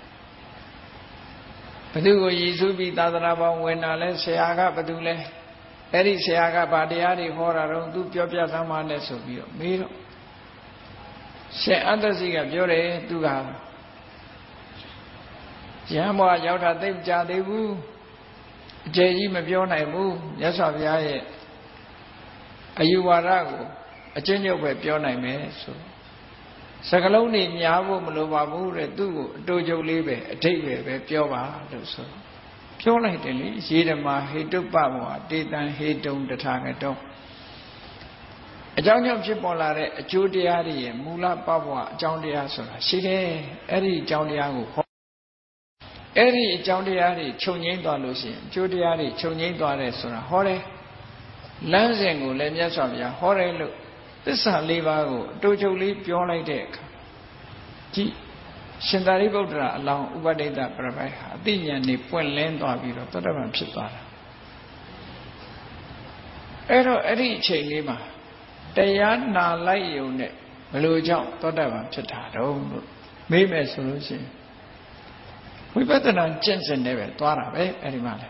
ဘသူကိုရည်စူးပြီးသာသနာပေါင်းဝင်တာလဲဆရာကဘသူလဲအဲ့ဒီဆရာကဗာတရားတွေဟောတာတော့သူပြောပြသမ်းပါနဲ့ဆိုပြီးတော့မေးတော့ရှင်အတ္တစီကပြောတယ်သူကရဟန်းဘဝရောက်တာသိကြသေးဘူးအကျယ်ကြီးမပြောနိုင်ဘူးမြတ်စွာဘုရားရဲ့အယူဝါဒကိုအကျဉ်းချုပ်ပဲပြောနိုင်မယ်ဆိုစကလုံးတွေများဖို့မလိုပါဘူးတဲ့သူ့ကိုအတူချုပ်လေးပဲအထိတ်ပဲပြောပါလို့ဆိုပြောလိုက်တယ်လေရေဓမာဟေတုပ္ပမောတေတံဟေတုံတထာဂတောအကြောင်းကြောင့်ဖြစ်ပေါ်လာတဲ့အကျိုးတရားတွေရဲ့မူလပပဝအကြောင်းတရားဆိုတာရှိတယ်အဲ့ဒီအကြောင်းတရားကိုအဲ့ဒီအကြောင်းတရားတွေချုပ်ငြိမ်းသွားလို့ရှိရင်အကျိုးတရားတွေချုပ်ငြိမ်းသွားတယ်ဆိုတာဟောတယ်လမ်းစဉ်ကိုလည်းမြတ်စွာဘုရားဟောတယ်လို့သစ္စာ၄ပါးကိုအတူချုပ်လေးပြောလိုက်တဲ့အခါကြည့်ရှင်သာရိပုတ္တရာအလောင်းဥပတိတ္တပြပိုက်ဟာအသိဉာဏ်နဲ့ပွင့်လင်းသွားပြီးတော့သောတပန်ဖြစ်သွားတာအဲ့တော့အဲ့ဒီအချိန်လေးမှာတရားနာလိုက်ယုံနဲ့ဘယ်လိုကြောင့်သောတပန်ဖြစ်တာတုံးလို့မေးမယ်ဆိုလို့ရှိရင်ဝိပဿနာကျင့်စဉ်နဲ့ပဲသွားတာပဲအဲ့ဒီမှာလေ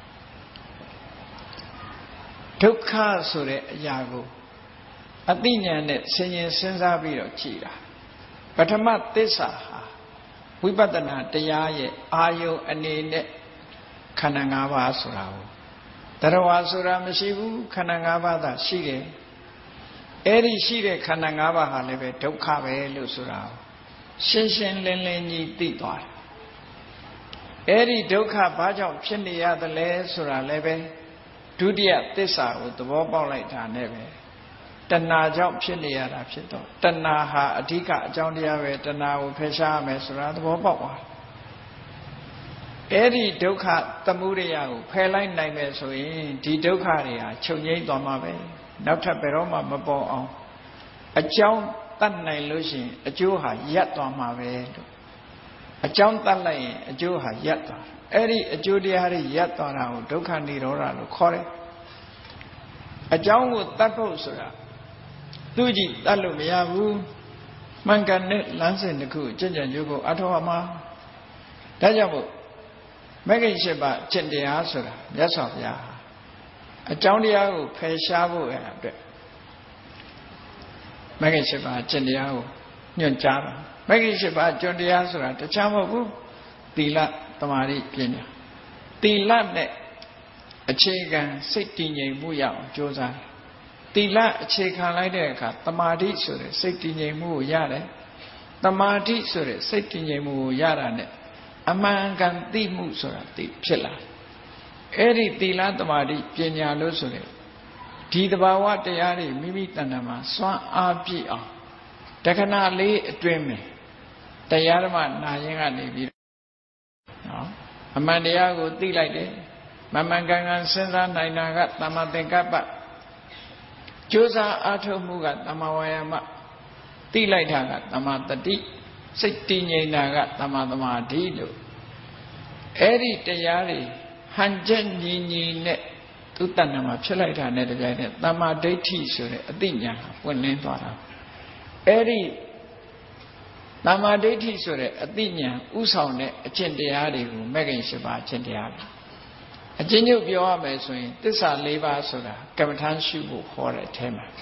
ဒုက္ခဆိုတဲ့အရာကိုအသိဉာဏ်နဲ့ဆင်ញင်စဉ်းစားပြီးတော့ကြည်တာပထမသစ္စာဟာဝိပဿနာတရားရဲ့အာယုအနေနဲ့ခန္ဓာ၅ပါးဆိုတာကိုတရဝါဆိုတာမရှိဘူးခန္ဓာ၅ပါးသာရှိတယ်အဲ့ဒီရှိတဲ့ခန္ဓာ၅ပါးဟာလည်းပဲဒုက္ခပဲလို့ဆိုတာကိုရှင်းရှင်းလင်းလင်းကြီးသိသွားတယ်အဲ့ဒီဒုက္ခဘာကြောင့်ဖြစ်နေရသလဲဆိုတာလည်းပဲဒုတိယသစ္စာကိုသဘောပေါက်လိုက်တာနဲ့ပဲတဏှာကြောင့်ဖြစ်နေရတာဖြစ်တော့တဏှာဟာအဓိကအကြောင်းတရားပဲတဏှာကိုဖယ်ရှားရမယ်ဆိုတာသဘောပေါက်သွားအဲ့ဒီဒုက္ခသမုဒယကိုဖယ်လိုက်နိုင်မယ်ဆိုရင်ဒီဒုက္ခတွေဟာချုပ်ငြိမ်းသွားမှာပဲနောက်ထပ်ဘယ်တော့မှမပေါ်အောင်အကြောင်းတတ်နိုင်လို့ရှိရင်အကျိုးဟာရပ်သွားမှာပဲလို့အကြောင်းတတ်လိုက်ရင်အကျိုးဟာရပ်သွားအဲ့ဒီအကျိုးတရားတွေရပ်သွားတာကိုဒုက္ခនិရောဓလို့ခေါ်တယ်အကြောင်းကိုတတ်ဖို့ဆိုတာသူကြည့်တတ်လို့မရဘူးမှန်ကန်တဲ့လမ်းစဉ်တစ်ခုကျင့်ကြံကြိုးကိုအထောက်အမှားဒါကြောင့်မို့မဂ္ဂင်၈ပါးကျင့်တရားဆိုတာမြတ်စွာဘုရားအကြောင်းတရားကိုဖယ်ရှားဖို့အတွက်မဂ္ဂင်၈ပါးကျင့်တရားကိုညွှန်ကြားတာမဂ္ဂင်၈ပါးကျင့်တရားဆိုတာတခြားမဟုတ်ဘူးသီလသမာဓိပညာသီလနဲ့အခြေခံစိတ်တည်ငြိမ်မှုရအောင်ကြိုးစားတယ်တိလအခြေခံလိုက်တဲ့အခါတမာတိဆိုတဲ့စိတ်တည်ငြိမ်မှုကိုရတယ်တမာတိဆိုတဲ့စိတ်တည်ငြိမ်မှုကိုရတာနဲ့အမှန်ကန်သိမှုဆိုတာသိဖြစ်လာအဲ့ဒီသီလတမာတိပညာလို့ဆိုတဲ့ဒီတဘာဝတရားတွေမိမိတဏ္ဍာမှာစွမ်းအားပြည့်အောင်တခဏလေးအတွင်းမှာတရားဓမ္မနာရင်ကနေပြီးနော်အမှန်တရားကိုသိလိုက်တယ်မမှန်ကန်ကန်စဉ်းစားနိုင်တာကသမ္မာသင်္ကပ္ပကြိုးစားအားထုတ်မှုကသမ္မာဝါယာမသိလိုက်တာကသမ္မာတတိစိတ်တည်ငြိမ်တာကသမ္မာသမာဓိလို့အဲ့ဒီတရားတွေဟန်ချက်ညီညီနဲ့သူတဏ္ဍာမှာဖြစ်လိုက်တာနဲ့တပြိုင်နက်သမ္မာဒိဋ္ဌိဆိုတဲ့အသိဉာဏ်ပွင့်လင်းသွားတာအဲ့ဒီသမ္မာဒိဋ္ဌိဆိုတဲ့အသိဉာဏ်ဥဆောင်တဲ့အကျင့်တရားတွေကိုမဂ္ဂင်၈ပါးအကျင့်တရားတွေအကျဉ်းချုပ်ပြောရမယ်ဆိုရင်သစ္စာ၄ပါးဆိုတာကမ္မထမ်းရှုဖို့ဟောတဲ့အထဲမှာ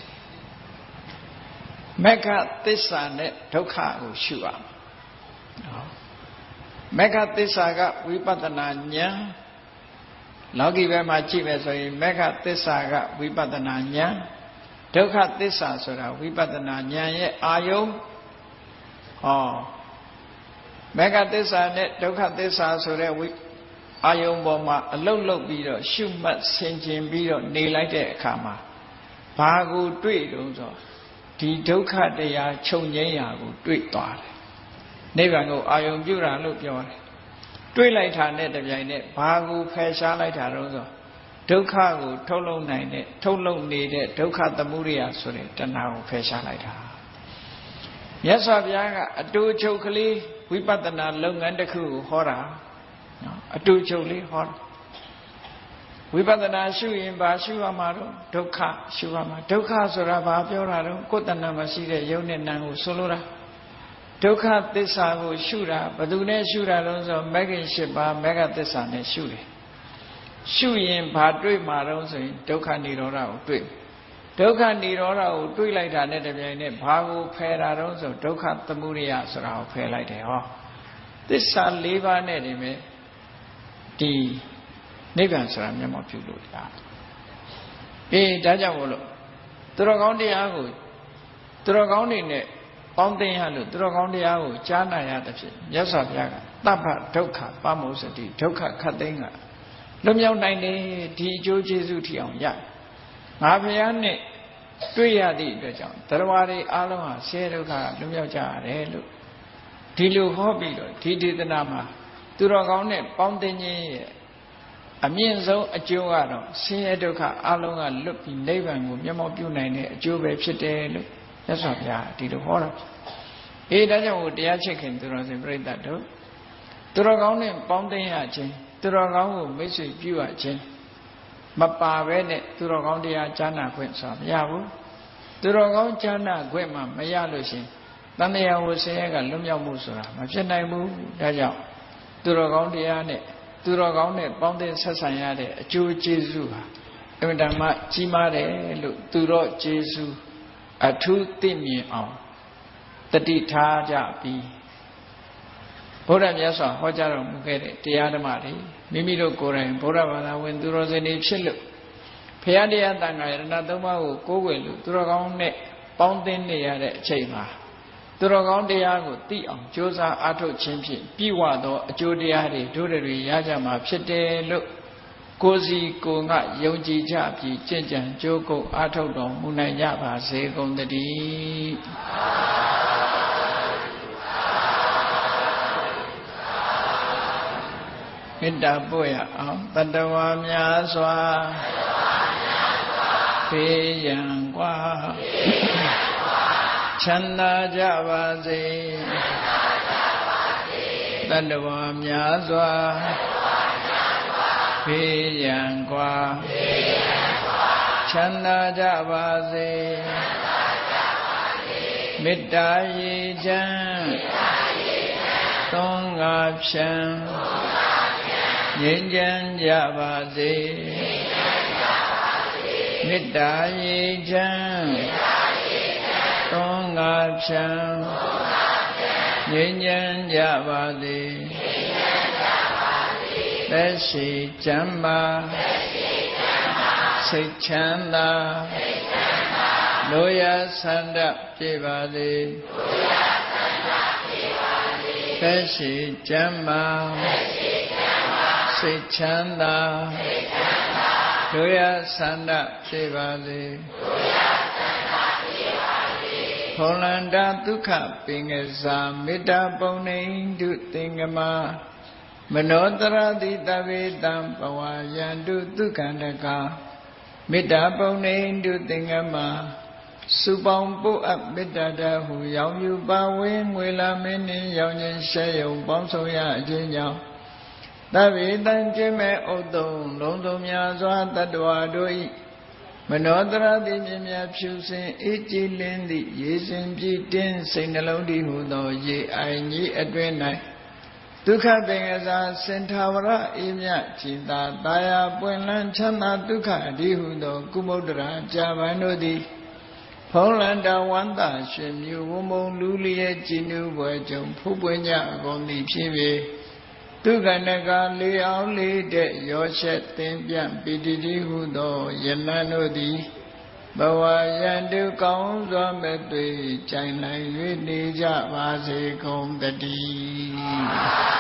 မဂ္ဂသစ္စာနဲ့ဒုက္ခကိုရှုရမယ်နော်မဂ္ဂသစ္စာကဝိပဿနာဉာဏ်လောကီဘက်မှာကြည့်မယ်ဆိုရင်မဂ္ဂသစ္စာကဝိပဿနာဉာဏ်ဒုက္ခသစ္စာဆိုတာဝိပဿနာဉာဏ်ရဲ့အာယုံဟောမဂ္ဂသစ္စာနဲ့ဒုက္ခသစ္စာဆိုတဲ့အာယုံပေါ်မှာအလုတ်လုတ်ပြီးတော့ရှုမှတ်ဆင်ခြင်ပြီးတော့နေလိုက်တဲ့အခါမှာဘာကိုတွေ့တုံးဆိုဒီဒုက္ခတရားချုပ်ငြိမ်းရာကိုတွေ့သွားတယ်နိဗ္ဗာန်ကိုအာယုံပြုတာလို့ပြောတယ်တွေ့လိုက်တာနဲ့တပြိုင်နက်ဘာကိုဖယ်ရှားလိုက်တာတုံးဆိုဒုက္ခကိုထုတ်လုပ်နိုင်တဲ့ထုတ်လုပ်နေတဲ့ဒုက္ခသမုဒယဆိုတဲ့တဏှာကိုဖယ်ရှားလိုက်တာမြတ်စွာဘုရားကအတူချုပ်ကလေးဝိပဿနာလုပ်ငန်းတစ်ခုကိုဟောတာနော်အတူချုပ်လေးဟောတာဝိပဿနာရှုရင်ဘာရှုရမှာတော့ဒုက္ခရှုရမှာဒုက္ခဆိုတာဘာပြောတာတော့ကိုယ်တဏ္ဍာမရှိတဲ့ယုံနဲ့နာမ်ကိုဆိုလိုတာဒုက္ခသစ္စာကိုရှုတာဘယ်သူနဲ့ရှုတာလို့ဆိုမဂ္ဂင်၈ပါးမဂ္ဂသစ္စာနဲ့ရှုတယ်ရှုရင်ဘာတွေ့မှာတော့ဆိုရင်ဒုက္ခនិရောဓကိုတွေ့ဒုက္ခនិရောဓကိုတွေးလိုက်တာနဲ့တပြိုင်နက်ဘာကိုဖယ်တာတော့ဆိုဒုက္ခသမုဒယဆိုတာကိုဖယ်လိုက်တယ်ဟောသစ္စာ၄ပါးနဲ့ဒီမဲ့ဒီနိဗ္ဗာန်ဆိုတာမျက်မှောက်ပြုလို့ရတယ်ဒါကြောင့်မို့လို့သူတော်ကောင်းတရားကိုသူတော်ကောင်းတွေနဲ့ပေါင်းသိရလို့သူတော်ကောင်းတရားကိုကြားနာရတဲ့ဖြစ်မြတ်စွာဘုရားကတပ္ပဒုက္ခပမောစတိဒုက္ခခတ်သိမ်းကလွတ်မြောက်နိုင်တယ်ဒီအကျိုးကျေးဇူးထီအောင်ရငါဘုရားနဲ့တွေ့ရသည့်အတွက်ကြောင့်တရားတွေအားလုံးဟာဆဲဒုက္ခလွတ်မြောက်ကြရတယ်လို့ဒီလိုဟောပြီးတော့ဒီဒေသနာမှာသူတော်ကောင်းနဲ့ပေါင်းသိခြင်းရဲ့အမြင့်ဆုံးအကျိုးကတော့ဆင်းရဲဒုက္ခအလုံးကလွတ်ပြီးနိဗ္ဗာန်ကိုမျက်မှောက်ပြုနိုင်တဲ့အကျိုးပဲဖြစ်တယ်လို့မြတ်စွာဘုရားဒီလိုဟောတာဒါကြောင့်တရားချစ်ခင်သူတော်စင်ပြိဿတို့သူတော်ကောင်းနဲ့ပေါင်းသိရခြင်းသူတော်ကောင်းကိုမိတ်ဆွေပြုရခြင်းမပါဘဲနဲ့သူတော်ကောင်းတရားကြားနာခွင့်ဆိုတာမရဘူးသူတော်ကောင်းကြားနာခွင့်မှမရလို့ရှင်တန်တရားဝဆင်းရဲကလွတ်မြောက်မှုဆိုတာမဖြစ်နိုင်ဘူးဒါကြောင့်သူတော်ကောင်းတရားနဲ့သူတော်ကောင်းနဲ့ပေါင်းသင်းဆက်ဆံရတဲ့အကျိုးကျေးဇူးဟာအမှန်တမ်းကြီးမားတယ်လို့သူတော်ကျေးဇူးအထူးသိမြင်အောင်တတိထားကြပြီးဘုရားမြတ်စွာဟောကြားတော်မူခဲ့တဲ့တရားဓမ္မတွေမိမိတို့ကိုယ်တိုင်ဘုရားဘာသာဝင်သူတော်စင်တွေဖြစ်လို့ဘုရားတရားတန်ခါရဏသုံးပါးကိုကိုးကွယ်လို့သူတော်ကောင်းနဲ့ပေါင်းသင်းနေရတဲ့အချိန်မှာသူတော်ကောင်းတရားကိုသိအောင်ကြိုးစားအားထုတ်ခြင်းဖြင့်ပြည့်ဝသောအကျိုးတရားတွေတို့တွေရကြမှာဖြစ်တယ်လို့ကိုယ်စီကိုယ်ငါယုံကြည်ကြပြီးကြင်ကြံကြိုးကုပ်အားထုတ်တော်မူနိုင်ကြပါစေကုန်သတည်းမေတ္တာပို့ရအောင်တတဝါများစွာဖေးရန်กว่าချမ်းသာကြပါစေတတဝါများစွာဖေးရန်กว่าချမ်းသာကြပါစေမေတ္တာရေချမ်းသုံးငါဖြံငြိမ်းချမ်းကြပါစေမေတ္တာရေချမ်းသုံးငါဖြံငြိမ်းချမ်းကြပါစေသက်ရှိချမ်းသာစိတ်ချမ်းသာလိုရာဆန္ဒပြေပါစေသက်ရှိကျမ်းမာစိတ်ချမ်းသာလိုရာဆန္ဒပြေပါစေဖောလန္တာဒုက္ခပင်ကစားမေတ္တာပုံနေတုသင်္ကမမနောတရတိတဝေတံဘဝယန္တုဒုက္ခန္တကမေတ္တာပုံနေတုသင်္ကမစုပေါင်းပုအပ်မေတ္တာတဟုရောင်ယူပါဝင်းငွေလာမင်းနှင့်ရောင်ခြင်းရှဲယုံပေါင်းဆောင်ရအခြင်းကြောင့်တဝေတံကျင့်မဲ့ဥတုံလုံးစုံများစွာတတ္တဝါတို့၏မနောတရတိမြင်မြဖြူစင်အေးကြည်လင်းသည့်ရေစင်ပြည့်တင်းစိတ်နှလုံးတည်ဟုသောရေအိုင်ကြီးအတွင်၌ဒုက္ခပင်ကစားစင်ထာဝရအေးမြจิตာတာယာပွင့်လန်းချမ်းသာဒုက္ခအဒီဟုသောကုမုဒ္ဒရာကြာပန်တို့သည်ဖုံးလန္တဝန္တာရှင်မြူဝုံမုံလူလျက်ကြည်နူးပွဲကြုံဖူးပွင့်ကြအကုန်သည်ဖြစ်ပေဒုက္ခနကလေအောင်လေးတဲ့ရောရှက်သင်ပြပိတိတိဟုသောယလန်တို့သည်ဘဝယန္တုကောင်းစွာမဲ့တွေ့ကြိုင်နိုင်၍နေကြပါစေကုန်တည်း